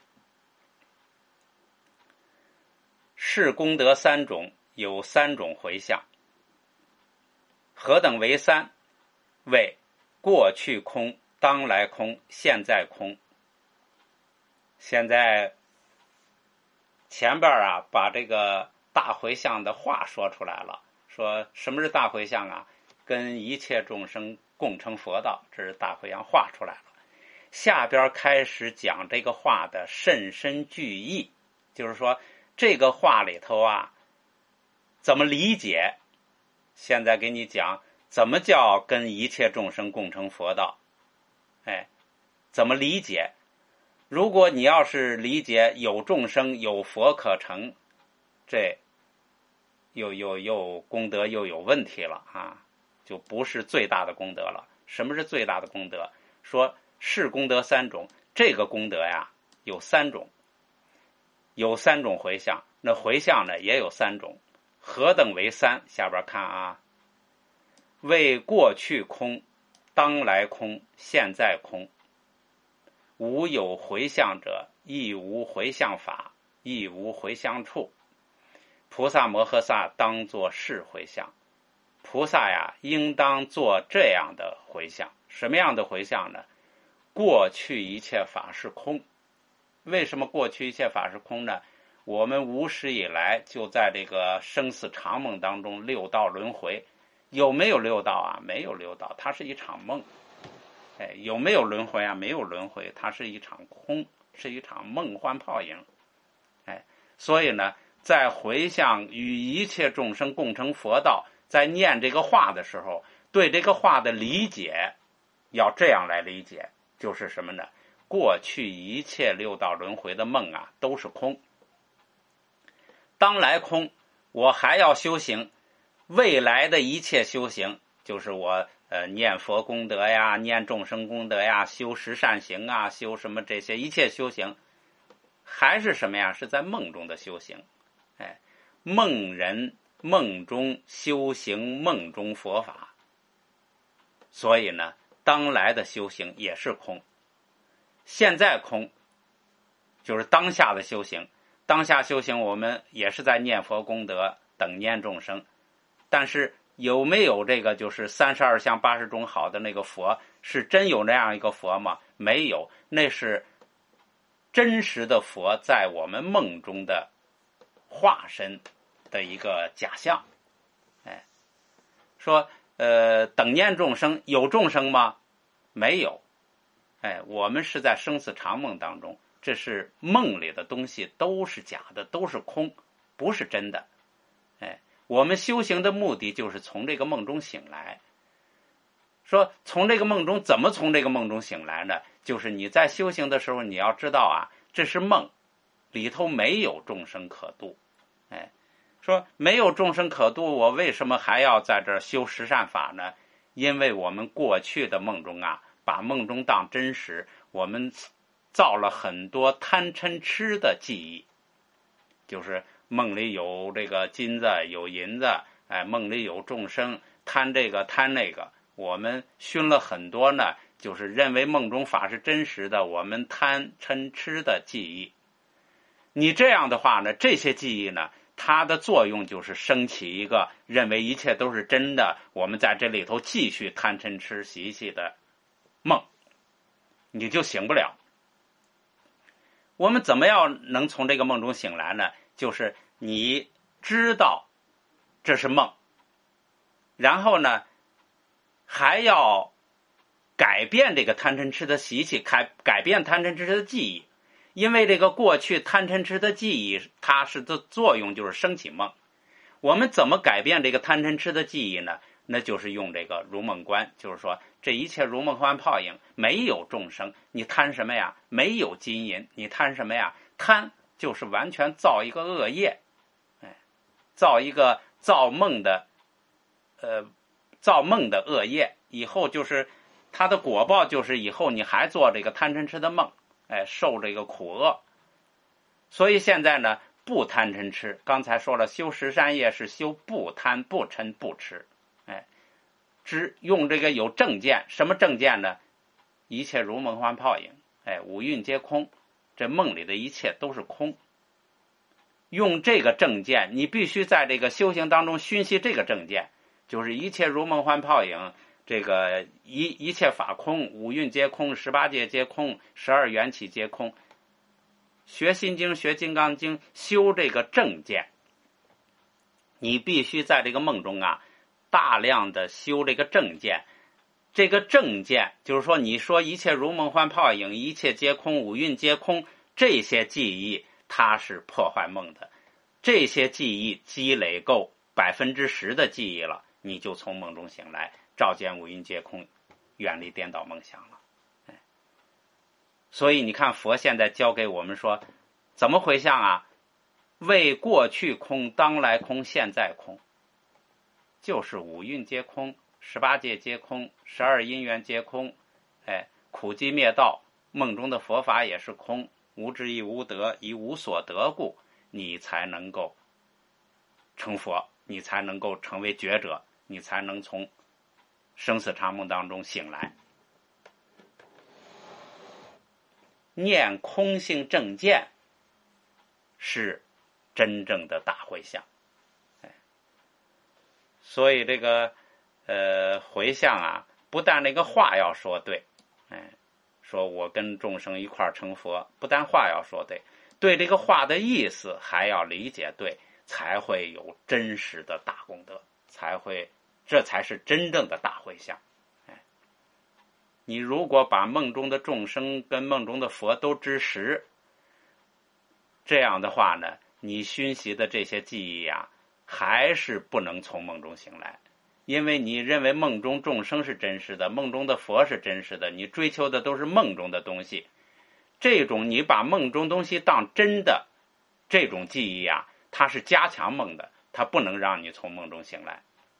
是功德三种，有三种回向。何等为三？为过去空、当来空、现在空。现在前边啊，把这个大回向的话说出来了，说什么是大回向啊？跟一切众生共成佛道，这是大回向话出来了。下边开始讲这个话的甚深具义，就是说这个话里头啊，怎么理解？现在给你讲怎么叫跟一切众生共成佛道。哎，怎么理解？如果你要是理解有众生有佛可成，这又又又功德又有问题了啊，就不是最大的功德了。什么是最大的功德？说是功德三种，这个功德呀有三种，有三种回向，那回向呢也有三种。何等为三？下边看啊，为过去空、当来空、现在空。无有回向者，亦无回向法，亦无回向处。菩萨摩诃萨当作是回向。菩萨呀，应当做这样的回向。什么样的回向呢？过去一切法是空。为什么过去一切法是空呢？我们无始以来就在这个生死长梦当中六道轮回，有没有六道啊？没有六道，它是一场梦。哎，有没有轮回啊？没有轮回，它是一场空，是一场梦幻泡影。哎，所以呢，在回向与一切众生共成佛道，在念这个话的时候，对这个话的理解要这样来理解，就是什么呢？过去一切六道轮回的梦啊，都是空。当来空，我还要修行，未来的一切修行，就是我呃念佛功德呀，念众生功德呀，修十善行啊，修什么这些一切修行，还是什么呀？是在梦中的修行。哎，梦人梦中修行，梦中佛法。所以呢，当来的修行也是空。现在空，就是当下的修行。当下修行，我们也是在念佛功德，等念众生。但是有没有这个就是三十二相八十种好的那个佛？是真有那样一个佛吗？没有，那是真实的佛在我们梦中的化身的一个假象。哎，说呃，等念众生，有众生吗？没有。哎，我们是在生死长梦当中，这是梦里的东西，都是假的，都是空，不是真的。哎，我们修行的目的就是从这个梦中醒来。说从这个梦中，怎么从这个梦中醒来呢？就是你在修行的时候，你要知道啊，这是梦，里头没有众生可度。哎，说没有众生可度，我为什么还要在这儿修十善法呢？因为我们过去的梦中啊，把梦中当真实，我们造了很多贪嗔痴的记忆，就是梦里有这个金子有银子，哎，梦里有众生，贪这个贪那个。我们熏了很多呢，就是认为梦中法是真实的，我们贪嗔痴的记忆。你这样的话呢，这些记忆呢，它的作用就是升起一个认为一切都是真的，我们在这里头继续贪嗔痴习气的梦，你就醒不了。我们怎么样能从这个梦中醒来呢？就是你知道这是梦，然后呢还要改变这个贪嗔痴的习气，改改变贪嗔痴的记忆。因为这个过去贪嗔痴的记忆，它是的作用就是升起梦。我们怎么改变这个贪嗔痴的记忆呢？那就是用这个如梦观，就是说这一切如梦幻泡影，没有众生，你贪什么呀？没有金银，你贪什么呀？贪就是完全造一个恶业，哎，造一个造梦的，呃，造梦的恶业，以后就是它的果报，就是以后你还做这个贪嗔痴的梦，哎，受这个苦厄。所以现在呢，不贪嗔痴，刚才说了，修十善业是修不贪不嗔不痴，哎，只用这个有正见。什么正见呢？一切如梦幻泡影，哎，五蕴皆空，这梦里的一切都是空。用这个正见，你必须在这个修行当中熏习这个正见，就是一切如梦幻泡影，这个一一切法空，五蕴皆空，十八界皆空，十二缘起皆空。学心经，学金刚经，修这个正见，你必须在这个梦中啊，大量的修这个正见。这个正见就是说，你说一切如梦幻泡影，一切皆空，五蕴皆空，这些记忆它是破坏梦的。这些记忆积累够百分之十的记忆了，你就从梦中醒来，照见五蕴皆空，远离颠倒梦想了。所以你看，佛现在教给我们说，怎么回向啊？为过去空，当来空，现在空，就是五蕴皆空，十八界皆空，十二因缘皆空，哎，苦集灭道，梦中的佛法也是空，无智亦无得，以无所得故，你才能够成佛，你才能够成为觉者，你才能从生死长梦当中醒来。念空性正见是真正的大回向，哎，所以这个呃回向啊，不但那个话要说对，哎，说我跟众生一块成佛，不但话要说对，对这个话的意思还要理解对，才会有真实的大功德，才会，这才是真正的大回向。你如果把梦中的众生跟梦中的佛都知实，这样的话呢，你熏习的这些记忆啊，还是不能从梦中醒来。因为你认为梦中众生是真实的，梦中的佛是真实的，你追求的都是梦中的东西。这种你把梦中东西当真的这种记忆啊，它是加强梦的，它不能让你从梦中醒来。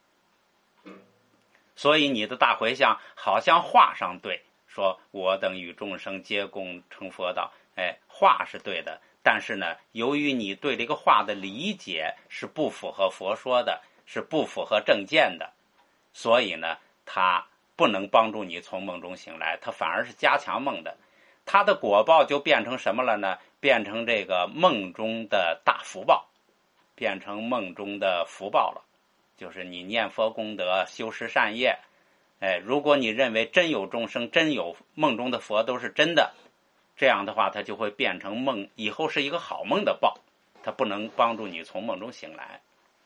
所以你的大回向好像话上对，说我等与众生皆共成佛道，哎，话是对的，但是呢，由于你对这个话的理解是不符合佛说的，是不符合正见的，所以呢，它不能帮助你从梦中醒来，它反而是加强梦的。它的果报就变成什么了呢？变成这个梦中的大福报，变成梦中的福报了。就是你念佛功德，修持善业，哎，如果你认为真有众生，真有梦中的佛都是真的，这样的话，它就会变成梦，以后是一个好梦的报，它不能帮助你从梦中醒来。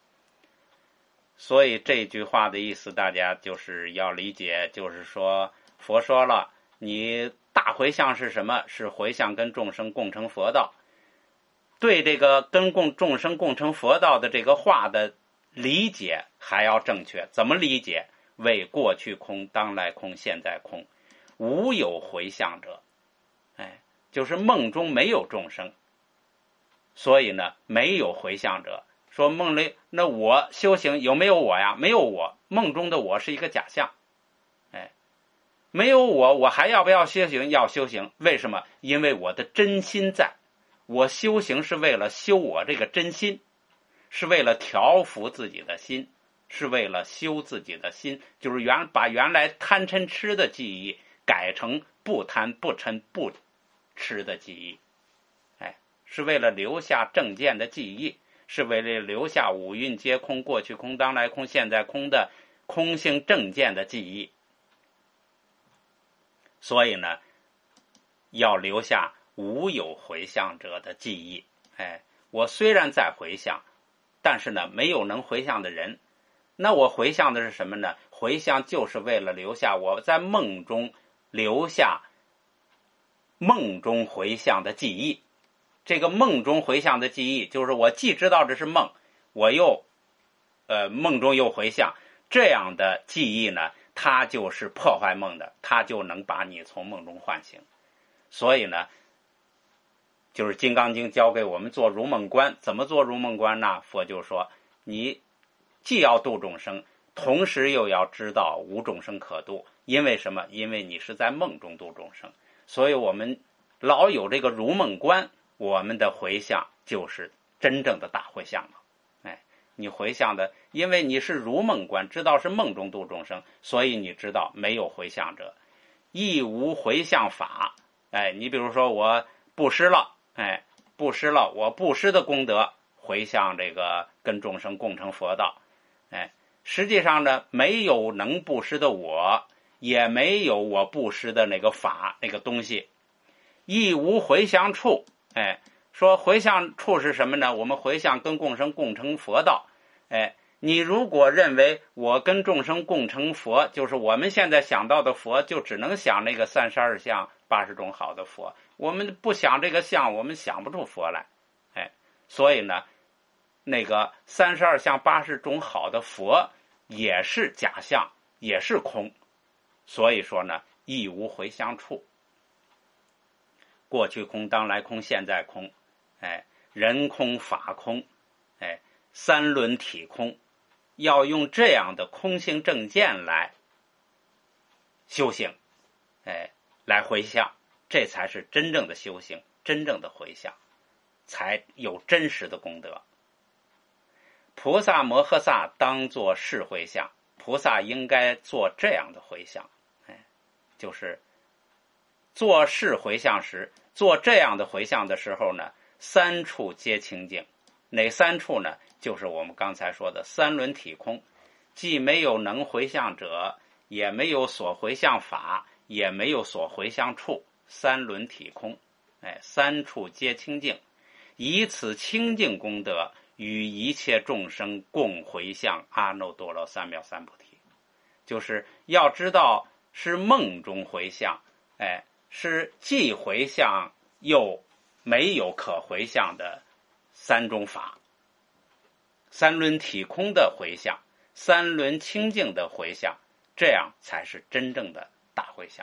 所以这句话的意思，大家就是要理解，就是说佛说了，你大回向是什么？是回向跟众生共成佛道。对这个跟共众生共成佛道的这个话的理解还要正确。怎么理解？为过去空，当来空，现在空，无有回向者。哎，就是梦中没有众生，所以呢，没有回向者。说梦里那我修行有没有我呀？没有我，梦中的我是一个假象。哎，没有我，我还要不要修行？要修行。为什么？因为我的真心在，我修行是为了修我这个真心。 是为了调伏自己的心，是为了修自己的心，就是原把原来贪嗔痴的记忆改成不贪不嗔不痴的记忆，哎，是为了留下正见的记忆，是为了留下五蕴皆空、过去空、当来空、现在空的空性正见的记忆。所以呢，要留下无有回向者的记忆。哎，我虽然在回向，但是呢，没有能回向的人。那我回向的是什么呢？回向就是为了留下我在梦中留下梦中回向的记忆。这个梦中回向的记忆，就是我既知道这是梦，我又呃梦中又回向，这样的记忆呢，它就是破坏梦的，它就能把你从梦中唤醒。所以呢，就是《金刚经》教给我们做如梦观。怎么做如梦观呢？佛就说，你既要度众生，同时又要知道无众生可度。因为什么？因为你是在梦中度众生，所以我们老有这个如梦观，我们的回向就是真正的大回向了。哎，你回向的，因为你是如梦观，知道是梦中度众生，所以你知道没有回向者，亦无回向法。哎，你比如说我布施了，哎，布施了，我布施的功德回向这个跟众生共成佛道。哎，实际上呢，没有能布施的我，也没有我布施的那个法那个东西，亦无回向处。哎，说回向处是什么呢？我们回向跟共生共成佛道。哎，你如果认为我跟众生共成佛，就是我们现在想到的佛，就只能想那个三十二相八十种好的佛，我们不想这个相，我们想不出佛来。哎，所以呢，那个三十二相八十种好的佛也是假象，也是空。所以说呢，亦无回向处。过去空、当来空、现在空，哎，人空、法空，哎，三轮体空，要用这样的空性正见来修行，哎，来回向，这才是真正的修行，真正的回向，才有真实的功德。菩萨摩诃萨当作是回向，菩萨应该做这样的回向，哎，就是做是回向时，做这样的回向的时候呢，三处皆清净。哪三处呢？就是我们刚才说的三轮体空，既没有能回向者，也没有所回向法，也没有所回向处，三轮体空。哎，三处皆清净，以此清净功德，与一切众生共回向阿耨多罗三藐三菩提。就是要知道是梦中回向，哎，是既回向又没有可回向的三种法，三轮体空的回向，三轮清净的回向，这样才是真正的大回向。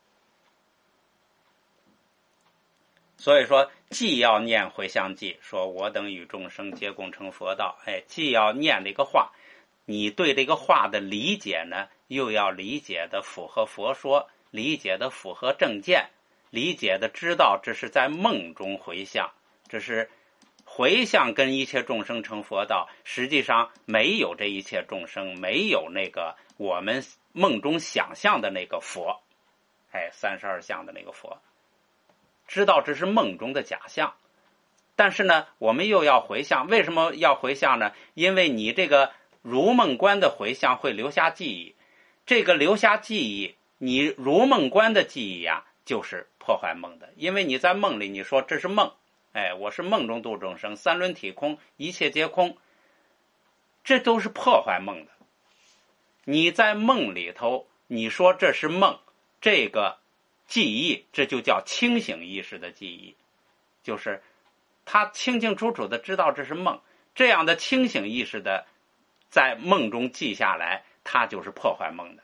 所以说，既要念回向偈，说我等与众生皆共成佛道，哎，既要念这个话，你对这个话的理解呢，又要理解的符合佛说，理解的符合正见，理解的知道这是在梦中回向，这是回向跟一切众生成佛道，实际上没有这一切众生，没有那个我们梦中想象的那个佛，哎，三十二相的那个佛，知道这是梦中的假象。但是呢，我们又要回向，为什么要回向呢？因为你这个如梦观的回向会留下记忆，这个留下记忆，你如梦观的记忆呀、啊，就是破坏梦的。因为你在梦里你说这是梦，哎，我是梦中度众生，三轮体空，一切皆空，这都是破坏梦的。你在梦里头你说这是梦，这个记忆，这就叫清醒意识的记忆，就是他清清楚楚的知道这是梦，这样的清醒意识的在梦中记下来，它就是破坏梦的。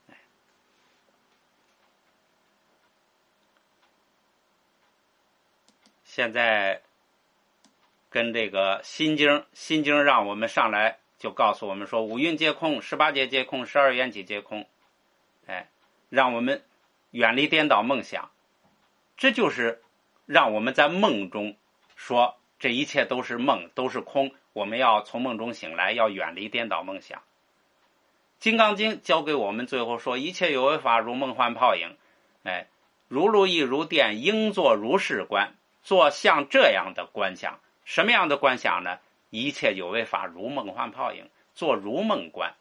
现在跟这个心经，心经让我们上来就告诉我们说，五蕴皆空，十八界皆空，十二缘起皆空，哎，让我们远离颠倒梦想，这就是让我们在梦中说这一切都是梦，都是空，我们要从梦中醒来，要远离颠倒梦想。金刚经教给我们最后说，一切有为法如梦幻泡影，哎，如露亦如电，应作如是观，做像这样的观想。什么样的观想呢？一切有为法如梦幻泡影，做如梦观。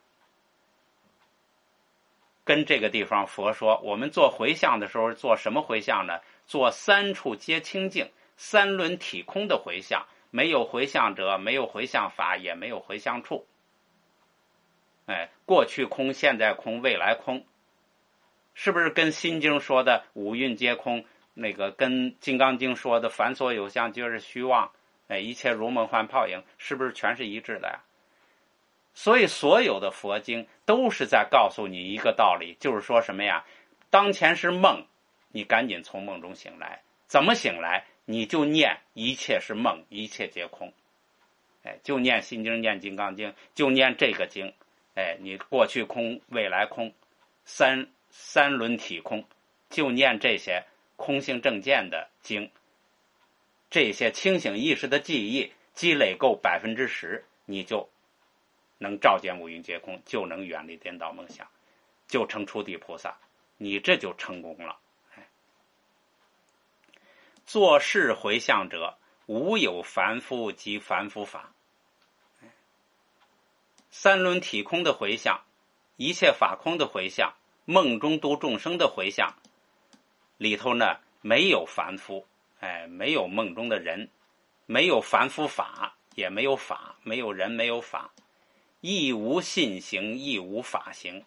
跟这个地方佛说，我们做回向的时候做什么回向呢？做三处皆清净，三轮体空的回向，没有回向者，没有回向法，也没有回向处。哎，过去空，现在空，未来空，是不是跟心经说的五蕴皆空，那个跟金刚经说的凡所有相皆是虚妄，哎，一切如梦幻泡影，是不是全是一致的呀？所以所有的佛经都是在告诉你一个道理，就是说什么呀？当前是梦，你赶紧从梦中醒来。怎么醒来？你就念一切是梦，一切皆空。哎，就念心经，念金刚经，就念这个经。哎，你过去空，未来空，三三轮体空，就念这些空性正见的经。这些清醒意识的记忆积累够百分之十，你就能照见五蕴皆空，就能远离颠倒梦想，就成初地菩萨，你这就成功了。哎，做事回向者，无有凡夫及凡夫法。三轮体空的回向，一切法空的回向，梦中度众生的回向里头呢，没有凡夫，哎，没有梦中的人，没有凡夫法，也没有法，没有人，没有法，亦无信行，亦无法行。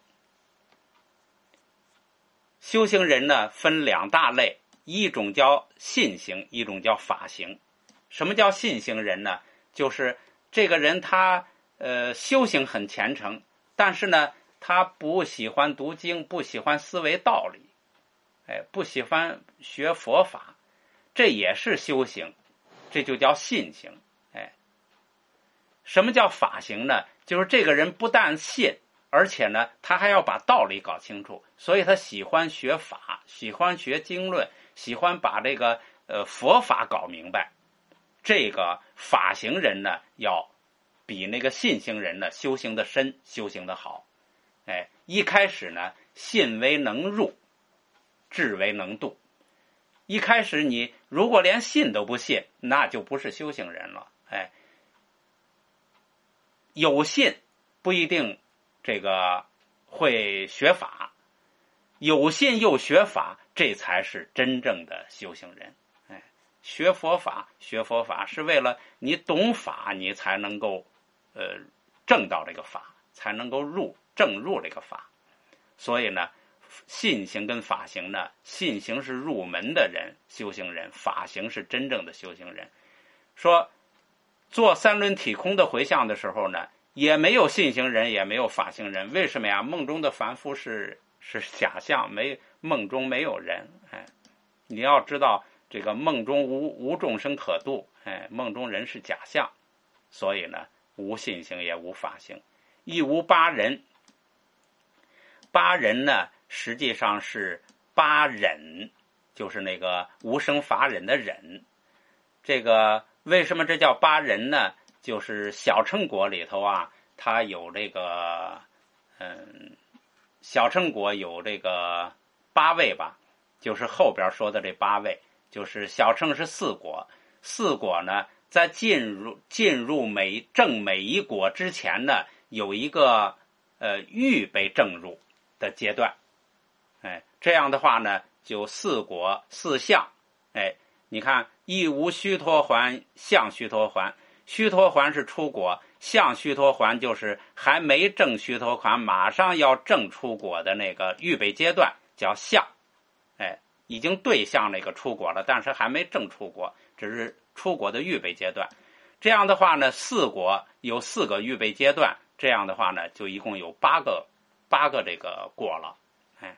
修行人呢，分两大类，一种叫信行，一种叫法行。什么叫信行人呢？就是这个人他呃修行很虔诚，但是呢，他不喜欢读经，不喜欢思维道理，哎，不喜欢学佛法，这也是修行，这就叫信行。哎，什么叫法行呢？就是这个人不但信，而且呢，他还要把道理搞清楚，所以他喜欢学法，喜欢学经论，喜欢把这个呃佛法搞明白。这个法行人呢，要比那个信行人呢修行的深，修行的好。哎，一开始呢，信为能入，智为能度。一开始你如果连信都不信，那就不是修行人了。哎，有信不一定这个会学法，有信又学法，这才是真正的修行人。哎，学佛法，学佛法是为了你懂法，你才能够呃证到这个法，才能够入证入这个法。所以呢，信行跟法行呢，信行是入门的人，修行人；法行是真正的修行人。说做三轮体空的回向的时候呢，也没有信行人，也没有法行人。为什么呀？梦中的凡夫是是假象，没梦中没有人。哎，你要知道这个梦中无无众生可度，哎，梦中人是假象，所以呢，无信行也无法行，亦无八人。八人呢，实际上是八忍，就是那个无生法忍的忍。这个为什么这叫八人呢？就是小乘果里头啊，它有这个，嗯，小乘果有这个八位吧，就是后边说的这八位，就是小乘是四果，四果呢，在进入进入每证每一果之前呢，有一个呃预备证入的阶段。哎，这样的话呢，就四果四相。哎，你看，亦无须陀洹，相须陀洹。须陀洹是出果，相须陀洹就是还没证须陀洹，马上要证出果的那个预备阶段，叫相。哎，已经对向那个出果了，但是还没证出果，只是出果的预备阶段。这样的话呢，四果有四个预备阶段，这样的话呢，就一共有八个八个这个果了。哎，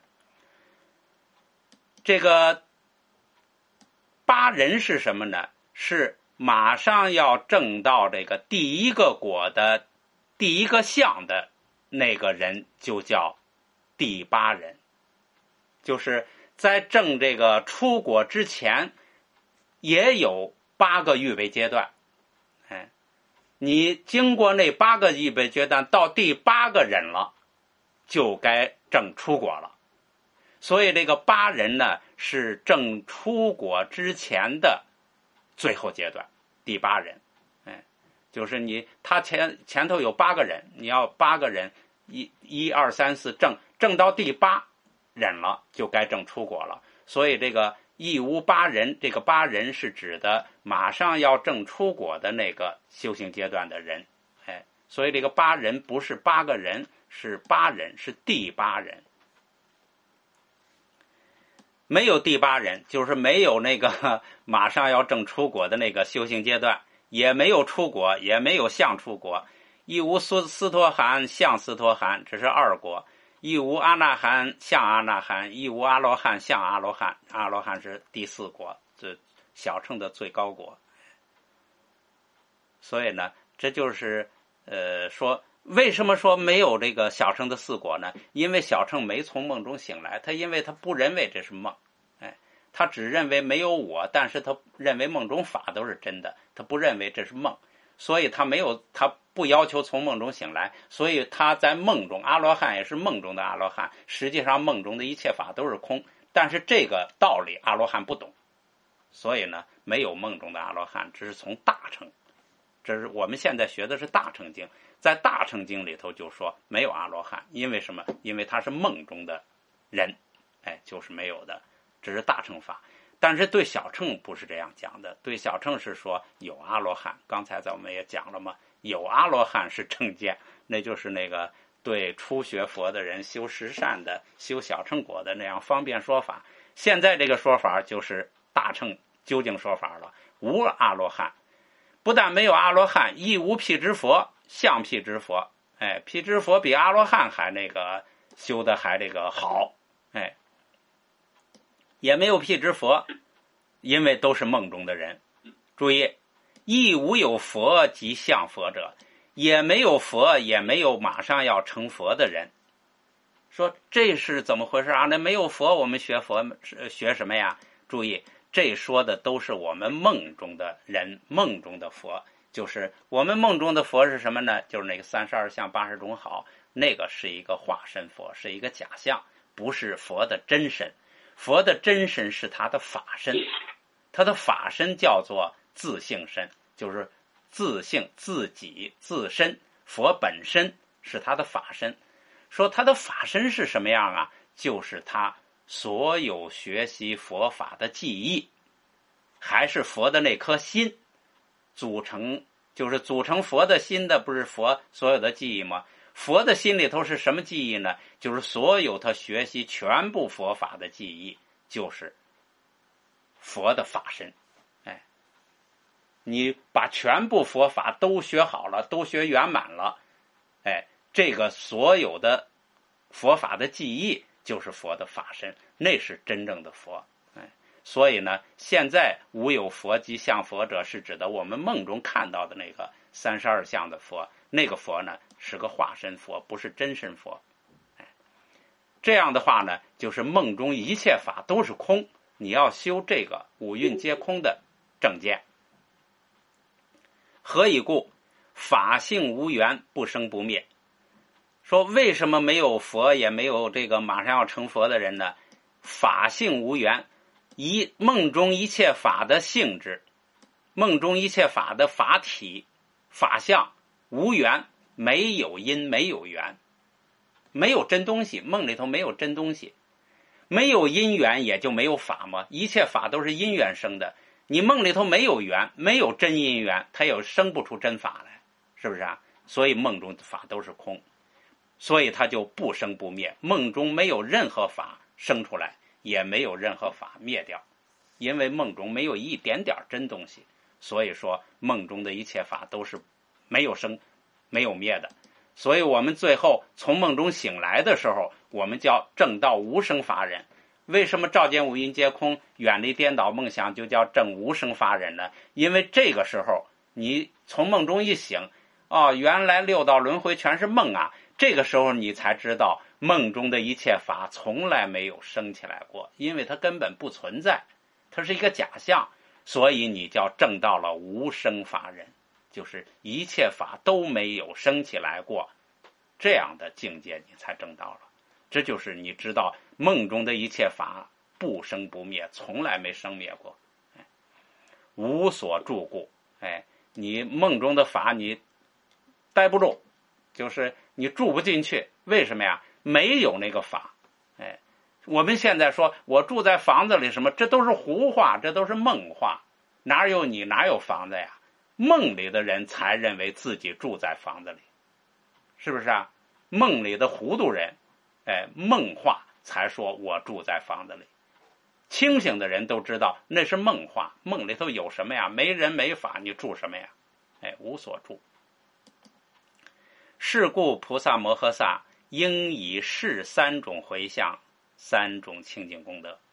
这个八人是什么呢？是马上要证到这个第一个果的第一个相的那个人，就叫第八人。就是在证这个出果之前，也有八个预备阶段。 你经过那八个预备阶段，到第八个人了，就该证出果了。所以这个八人呢，是证出果之前的最后阶段，第八人。哎，就是你他前前头有八个人，你要八个人，一一二三四证证到第八人了，就该证出果了。所以这个亦无八人，这个八人是指的马上要证出果的那个修行阶段的人。哎，所以这个八人不是八个人，是八人，是第八人。没有第八人，就是没有那个马上要证出果的那个修行阶段，也没有出果，也没有相出果，亦无斯陀含、相斯陀含，这是二果；亦无阿那含、相阿那含，亦无阿罗汉、相阿罗汉，阿罗汉是第四果，这小乘的最高果。所以呢，这就是呃说。为什么说没有这个小乘的四果呢？因为小乘没从梦中醒来，他因为他不认为这是梦，哎，他只认为没有我，但是他认为梦中法都是真的，他不认为这是梦，所以他没有，他不要求从梦中醒来，所以他在梦中，阿罗汉也是梦中的阿罗汉，实际上梦中的一切法都是空，但是这个道理阿罗汉不懂，所以呢，没有梦中的阿罗汉，只是从大乘。这是我们现在学的是大乘经，在大乘经里头就说没有阿罗汉，因为什么？因为他是梦中的人，哎，就是没有的，这是大乘法。但是对小乘不是这样讲的，对小乘是说有阿罗汉。刚才咱们也讲了嘛，有阿罗汉是正见，那就是那个对初学佛的人修十善的、修小乘果的那样方便说法。现在这个说法就是大乘究竟说法了，无阿罗汉。不但没有阿罗汉，亦无辟支佛、相辟支佛。哎，辟支佛比阿罗汉还那个修的还这个好，哎，也没有辟支佛，因为都是梦中的人。注意，亦无有佛及相佛者，也没有佛，也没有马上要成佛的人。说这是怎么回事啊？那没有佛，我们学佛学什么呀？注意。这说的都是我们梦中的人，梦中的佛，就是我们梦中的佛是什么呢？就是那个三十二相八十种好，那个是一个化身佛，是一个假象，不是佛的真身。佛的真身是他的法身，他的法身叫做自性身，就是自性、自己、自身。佛本身是他的法身。说他的法身是什么样啊？就是他所有学习佛法的记忆，还是佛的那颗心组成，就是组成佛的心的，不是佛所有的记忆吗？佛的心里头是什么记忆呢？就是所有他学习全部佛法的记忆，就是佛的法身。哎，你把全部佛法都学好了，都学圆满了，哎，这个所有的佛法的记忆就是佛的法身，那是真正的佛。哎，所以呢，现在无有佛及相佛者，是指的我们梦中看到的那个三十二相的佛，那个佛呢是个化身佛，不是真身佛。哎，这样的话呢，就是梦中一切法都是空，你要修这个五蕴皆空的正见。何以故？法性无缘，不生不灭。说为什么没有佛，也没有这个马上要成佛的人呢？法性无缘，一梦中一切法的性质，梦中一切法的法体、法相无缘，没有因，没有缘，没有真东西，梦里头没有真东西，没有因缘也就没有法嘛。一切法都是因缘生的，你梦里头没有缘，没有真因缘，它又生不出真法来，是不是啊？所以梦中的法都是空。所以它就不生不灭，梦中没有任何法生出来，也没有任何法灭掉，因为梦中没有一点点真东西，所以说梦中的一切法都是没有生没有灭的。所以我们最后从梦中醒来的时候，我们叫正道无生法忍。为什么照见五蕴皆空，远离颠倒梦想，就叫正无生法忍呢？因为这个时候你从梦中一醒，哦，原来六道轮回全是梦啊，这个时候你才知道梦中的一切法从来没有升起来过，因为它根本不存在，它是一个假象，所以你叫证到了无生法忍， 就是一切法都没有升起来过，这样的境界你才证到了。这就是你知道梦中的一切法不生不灭，从来没生灭过，哎，无所住故。哎，你梦中的法你待不住，就是你住不进去。为什么呀？没有那个法。哎，我们现在说我住在房子里什么，这都是胡话，这都是梦话。哪有你哪有房子呀？梦里的人才认为自己住在房子里，是不是啊？梦里的糊涂人，哎，梦话才说我住在房子里。清醒的人都知道那是梦话，梦里头有什么呀？没人没法，你住什么呀？哎，无所住。是故菩萨摩诃萨应以是三种回向，三种清净功德。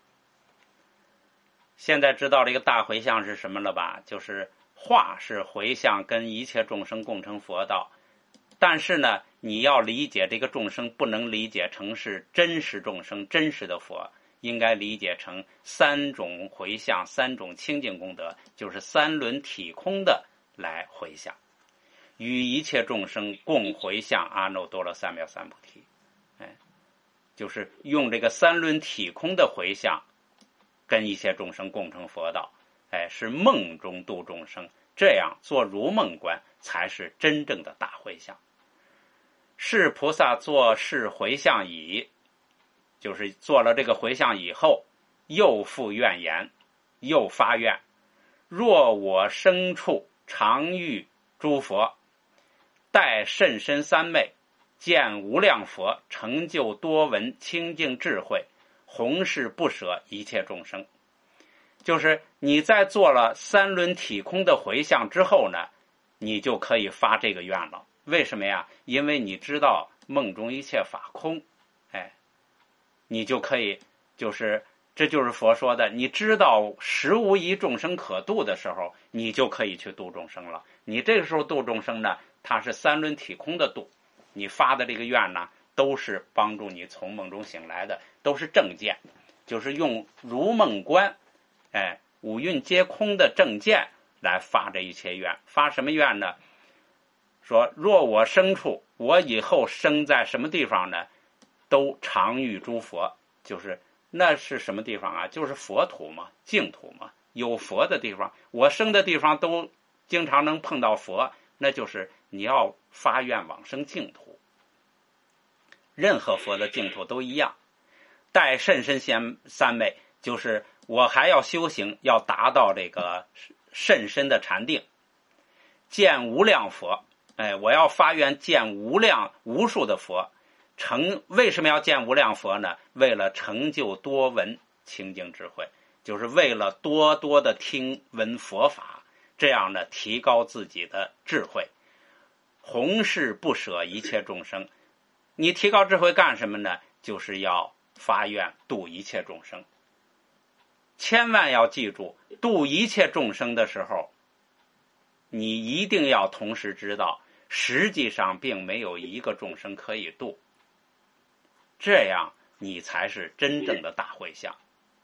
现在知道这个大回向是什么了吧？就是化是回向跟一切众生共成佛道，但是呢，你要理解这个众生，不能理解成是真实众生、真实的佛，应该理解成三种回向、三种清净功德，就是三轮体空的来回向，与一切众生共回向阿耨多罗三藐三菩提。哎，就是用这个三轮体空的回向，跟一切众生共成佛道。哎，是梦中度众生，这样做如梦观，才是真正的大回向。是菩萨做是回向已，就是做了这个回向以后，又复愿言，又发愿：若我生处常遇诸佛，待甚深三昧，见无量佛，成就多闻清净智慧，弘誓不舍一切众生。就是你在做了三轮体空的回向之后呢，你就可以发这个愿了。为什么呀？因为你知道梦中一切法空，哎，你就可以，就是这就是佛说的，你知道实无一众生可度的时候，你就可以去度众生了。你这个时候度众生呢，它是三轮体空的度，你发的这个愿呢，都是帮助你从梦中醒来的，都是正见，就是用如梦观，哎，五蕴皆空的正见来发这一切愿。发什么愿呢？说若我生处，我以后生在什么地方呢？都常遇诸佛，就是那是什么地方啊？就是佛土嘛，净土嘛，有佛的地方，我生的地方都经常能碰到佛，那就是你要发愿往生净土。任何佛的净土都一样。待甚深先三昧，就是我还要修行，要达到这个甚深的禅定。见无量佛，哎，我要发愿见无量无数的佛。成为什么要见无量佛呢？为了成就多闻清净智慧，就是为了多多的听闻佛法，这样呢提高自己的智慧。弘誓不舍一切众生，你提高智慧干什么呢？就是要发愿度一切众生。千万要记住，度一切众生的时候，你一定要同时知道，实际上并没有一个众生可以度，这样你才是真正的大回向。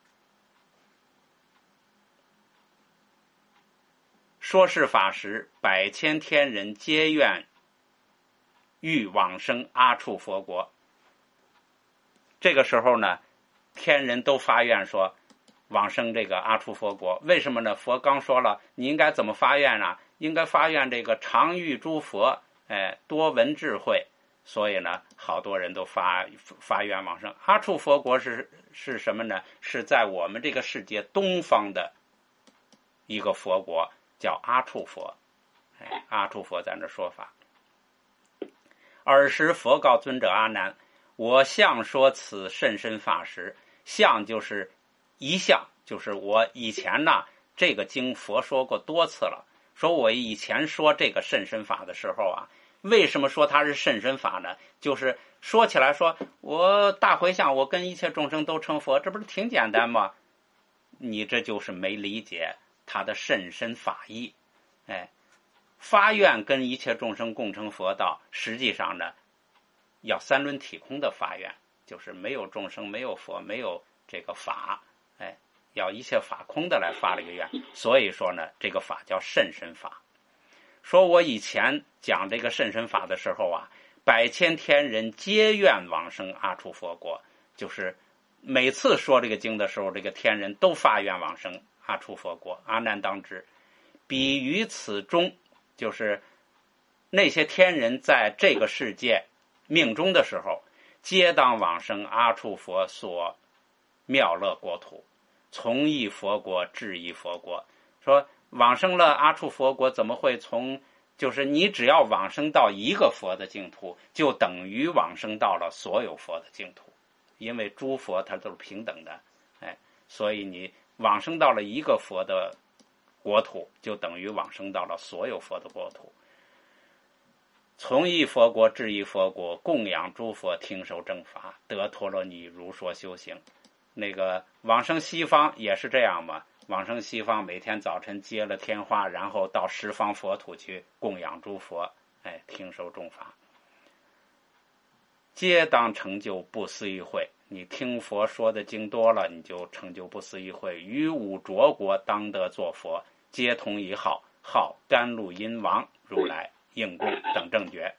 说是法时，百千天人皆愿欲往生阿处佛国。这个时候呢，天人都发愿说往生这个阿处佛国。为什么呢？佛刚说了，你应该怎么发愿啊？应该发愿这个常遇诸佛，哎，多闻智慧。所以呢，好多人都发发愿往生阿处佛国。是是什么呢？是在我们这个世界东方的一个佛国，叫阿处佛。哎，阿处佛在那说法。尔时佛告尊者阿难：我向说此甚深法时。向就是一向，就是我以前呢，这个经佛说过多次了。说我以前说这个甚深法的时候啊，为什么说它是甚深法呢？就是说起来说我大回向，我跟一切众生都成佛，这不是挺简单吗？你这就是没理解它的甚深法义。哎，发愿跟一切众生共成佛道，实际上呢，要三轮体空的发愿，就是没有众生，没有佛，没有这个法，哎，要一切法空的来发这个愿。所以说呢，这个法叫甚深法。 说我以前讲这个甚深法的时候啊，百千天人皆愿往生阿处佛国，就是每次说这个经的时候，这个天人都发愿往生阿处佛国。阿难当知，彼于此中，就是那些天人在这个世界命中的时候，皆当往生阿处佛所妙乐国土，从一佛国至一佛国。说往生了阿处佛国，怎么会从就是你只要往生到一个佛的净土，就等于往生到了所有佛的净土，因为诸佛它都是平等的，哎，所以你往生到了一个佛的国土，就等于往生到了所有佛的国土。从一佛国至一佛国，供养诸佛，听受正法，得陀罗尼如说修行。那个往生西方也是这样嘛，往生西方每天早晨接了天花，然后到十方佛土去供养诸佛，哎，听受正法，皆当成就不思议慧。你听佛说的经多了，你就成就不思议慧。于五浊国当得作佛，皆同一号，号甘露音王如来应供等正觉。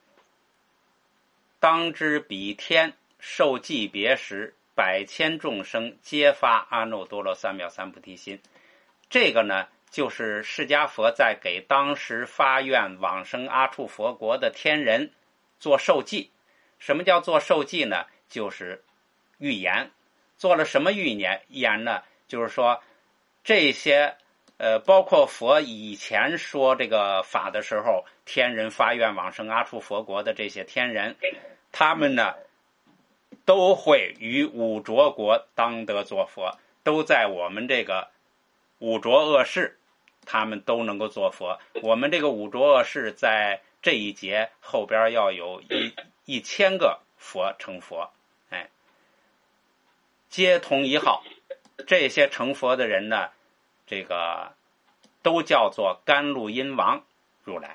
当知彼天受记别时，百千众生皆发阿耨多罗三藐三菩提心。这个呢，就是释迦佛在给当时发愿往生阿处佛国的天人做受记。什么叫做受记呢？就是预言。做了什么预言言呢？就是说这些呃，包括佛以前说这个法的时候，天人发愿往生阿处佛国的这些天人，他们呢都会于五浊国当得作佛，都在我们这个五浊恶世，他们都能够做佛。我们这个五浊恶世在这一节后边要有一一千个佛成佛，哎，皆同一号。这些成佛的人呢，这个都叫做甘露音王如来。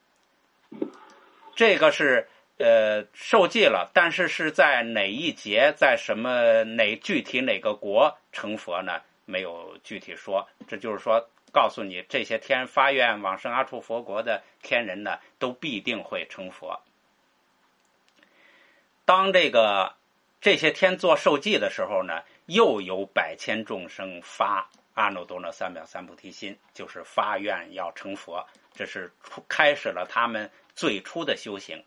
这个是呃受记了，但是是在哪一节，在什么哪具体哪个国成佛呢？没有具体说。这就是说告诉你，这些天发愿往生阿处佛国的天人呢，都必定会成佛。当这个这些天做受记的时候呢，又有百千众生发阿耨多罗三藐三菩提心，就是发愿要成佛，这是开始了他们最初的修行。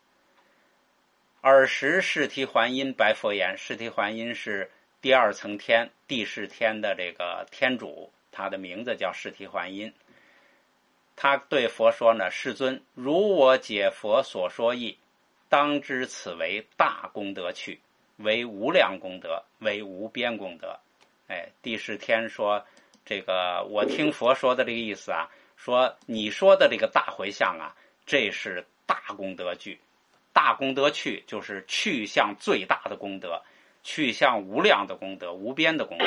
尔时释提桓因白佛言，释提桓因是第二层天地释天的这个天主，他的名字叫释提桓因。他对佛说呢，世尊，如我解佛所说义，当知此为大功德去，为无量功德，为无边功德。哎，地释天说，这个我听佛说的这个意思啊，说你说的这个大回向啊，这是大功德具。大功德去就是去向最大的功德，去向无量的功德，无边的功德。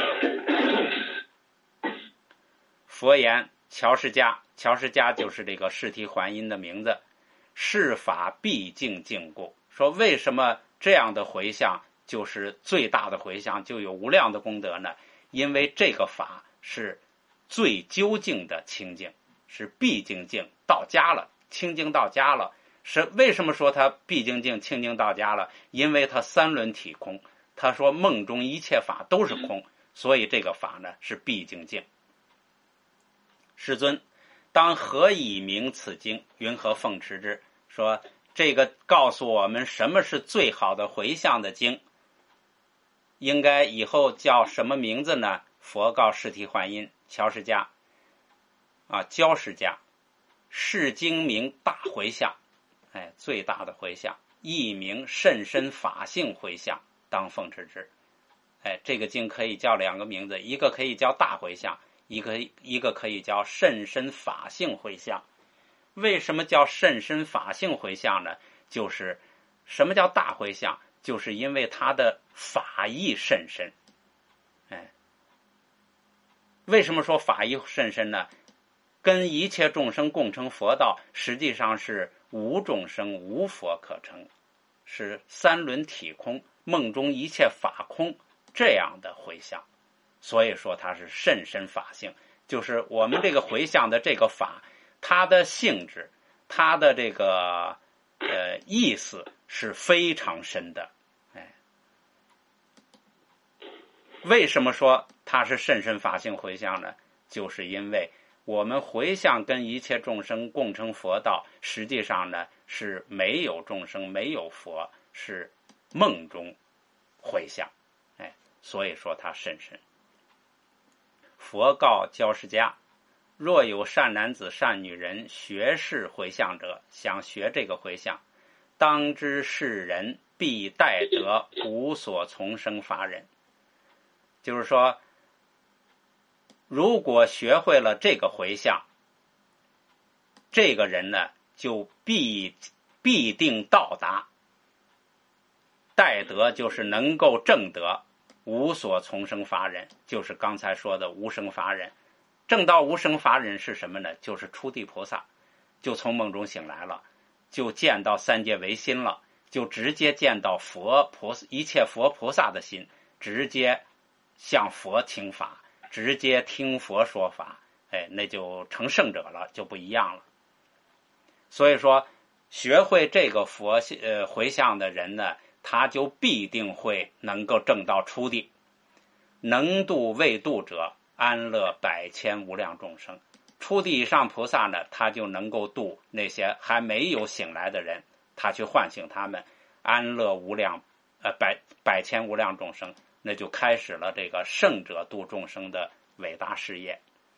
佛言，乔释迦，乔释迦就是这个释提桓因的名字。是法毕竟净故，说为什么这样的回向就是最大的回向，就有无量的功德呢？因为这个法是最究竟的清净，是毕竟净，到家了，清净到家了。是为什么说它毕竟净，清净到家了？因为它三轮体空，他说梦中一切法都是空，所以这个法呢是毕竟净。世尊，当何以明此经？云何奉持之？说这个告诉我们什么是最好的回向的经，应该以后叫什么名字呢？佛告释提桓因，乔释迦啊，焦释迦，是经名大回向，哎，最大的回向，译名甚深法性回向，当奉持之。哎，这个经可以叫两个名字，一个可以叫大回向，一个一个可以叫甚深法性回向。为什么叫甚深法性回向呢？就是什么叫大回向？就是因为它的法义甚深。哎，为什么说法义甚深呢？跟一切众生共成佛道，实际上是无众生无佛可成，是三轮体空，梦中一切法空这样的回向。所以说它是甚深法性，就是我们这个回向的这个法， 它的性质，它的这个呃意思是非常深的。哎，为什么说它是甚深法性回向呢？就是因为我们回向跟一切众生共成佛道，实际上呢是没有众生没有佛，是梦中回向。哎，所以说它甚深。佛告焦氏迦：若有善男子善女人学是回向者，想学这个回向，当知是人必待得无所从生法忍。就是说，如果学会了这个回向，这个人呢就必必定到达待得，就是能够证得无所从生法忍，就是刚才说的无生法忍。证到无生法忍是什么呢？就是初地菩萨，就从梦中醒来了，就见到三界唯心了，就直接见到佛菩萨一切佛菩萨的心，直接向佛听法，直接听佛说法，哎，那就成圣者了，就不一样了。所以说，学会这个佛呃回向的人呢，他就必定会能够证到初地，能度未度者，安乐百千无量众生。初地以上菩萨呢，他就能够度那些还没有醒来的人，他去唤醒他们，安乐无量呃百百千无量众生，那就开始了这个圣者度众生的伟大事业。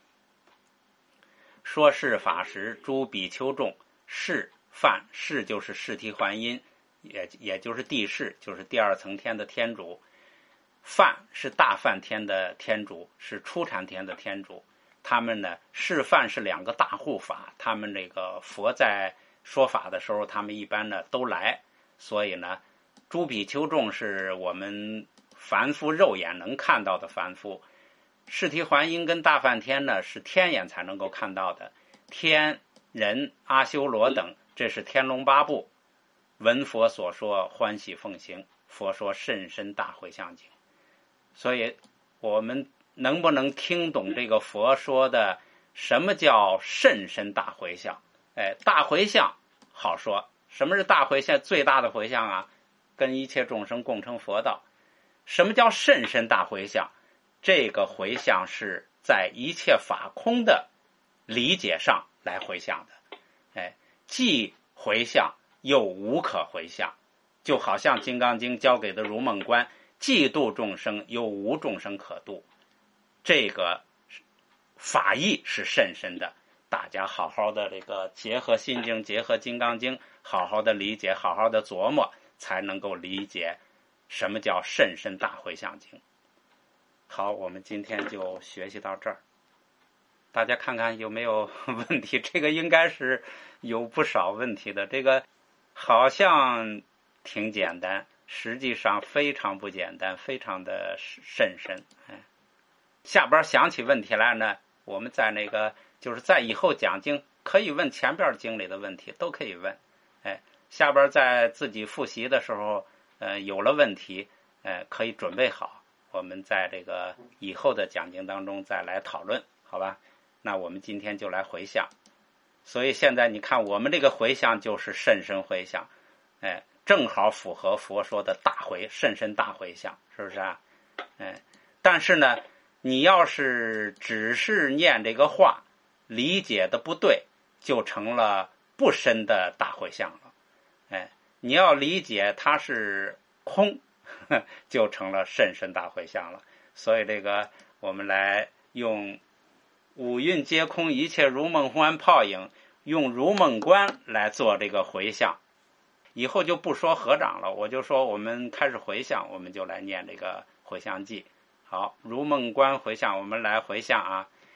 说是法时，诸比丘众释梵，释就是释提桓因，也也就是地释，就是第二层天的天主。梵是大梵天的天主，是初禅天的天主。他们呢，释梵是两个大护法，他们这个佛在说法的时候，他们一般呢都来。所以呢，诸比丘众是我们凡夫肉眼能看到的凡夫，释提桓因跟大梵天呢是天眼才能够看到的。天人阿修罗等，这是天龙八部，闻佛所说，欢喜奉行。佛说甚深大回向经。所以我们能不能听懂这个佛说的什么叫甚深大回向？哎，大回向好说，什么是大回向？最大的回向啊，跟一切众生共成佛道。什么叫甚深大回向？这个回向是在一切法空的理解上来回向的。哎，既回向又无可回向，就好像《金刚经》教给的如梦观，既度众生又无众生可度。这个法义是甚深的，大家好好的这个结合心经，结合金刚经，好好的理解，好好的琢磨，才能够理解什么叫甚深大回向经。好，我们今天就学习到这儿，大家看看有没有问题。这个应该是有不少问题的，这个好像挺简单，实际上非常不简单，非常的甚深。哎，下边想起问题来呢，我们在那个就是在以后讲经可以问前边经里的问题，都可以问。哎，下边在自己复习的时候，呃，有了问题，呃，可以准备好，我们在这个以后的讲经当中再来讨论，好吧？那我们今天就来回向。所以现在你看，我们这个回向就是甚深回向，哎，正好符合佛说的大回甚深大回向，是不是啊？哎，但是呢，你要是只是念这个话，理解的不对，就成了不深的大回向了。哎，你要理解它是空，就成了甚深大回向了。所以这个我们来用五蕴皆空，一切如梦幻泡影，用如梦观来做这个回向。以后就不说合掌了，我就说我们开始回向，我们就来念这个回向记。好，如梦观回向，我们来回向啊。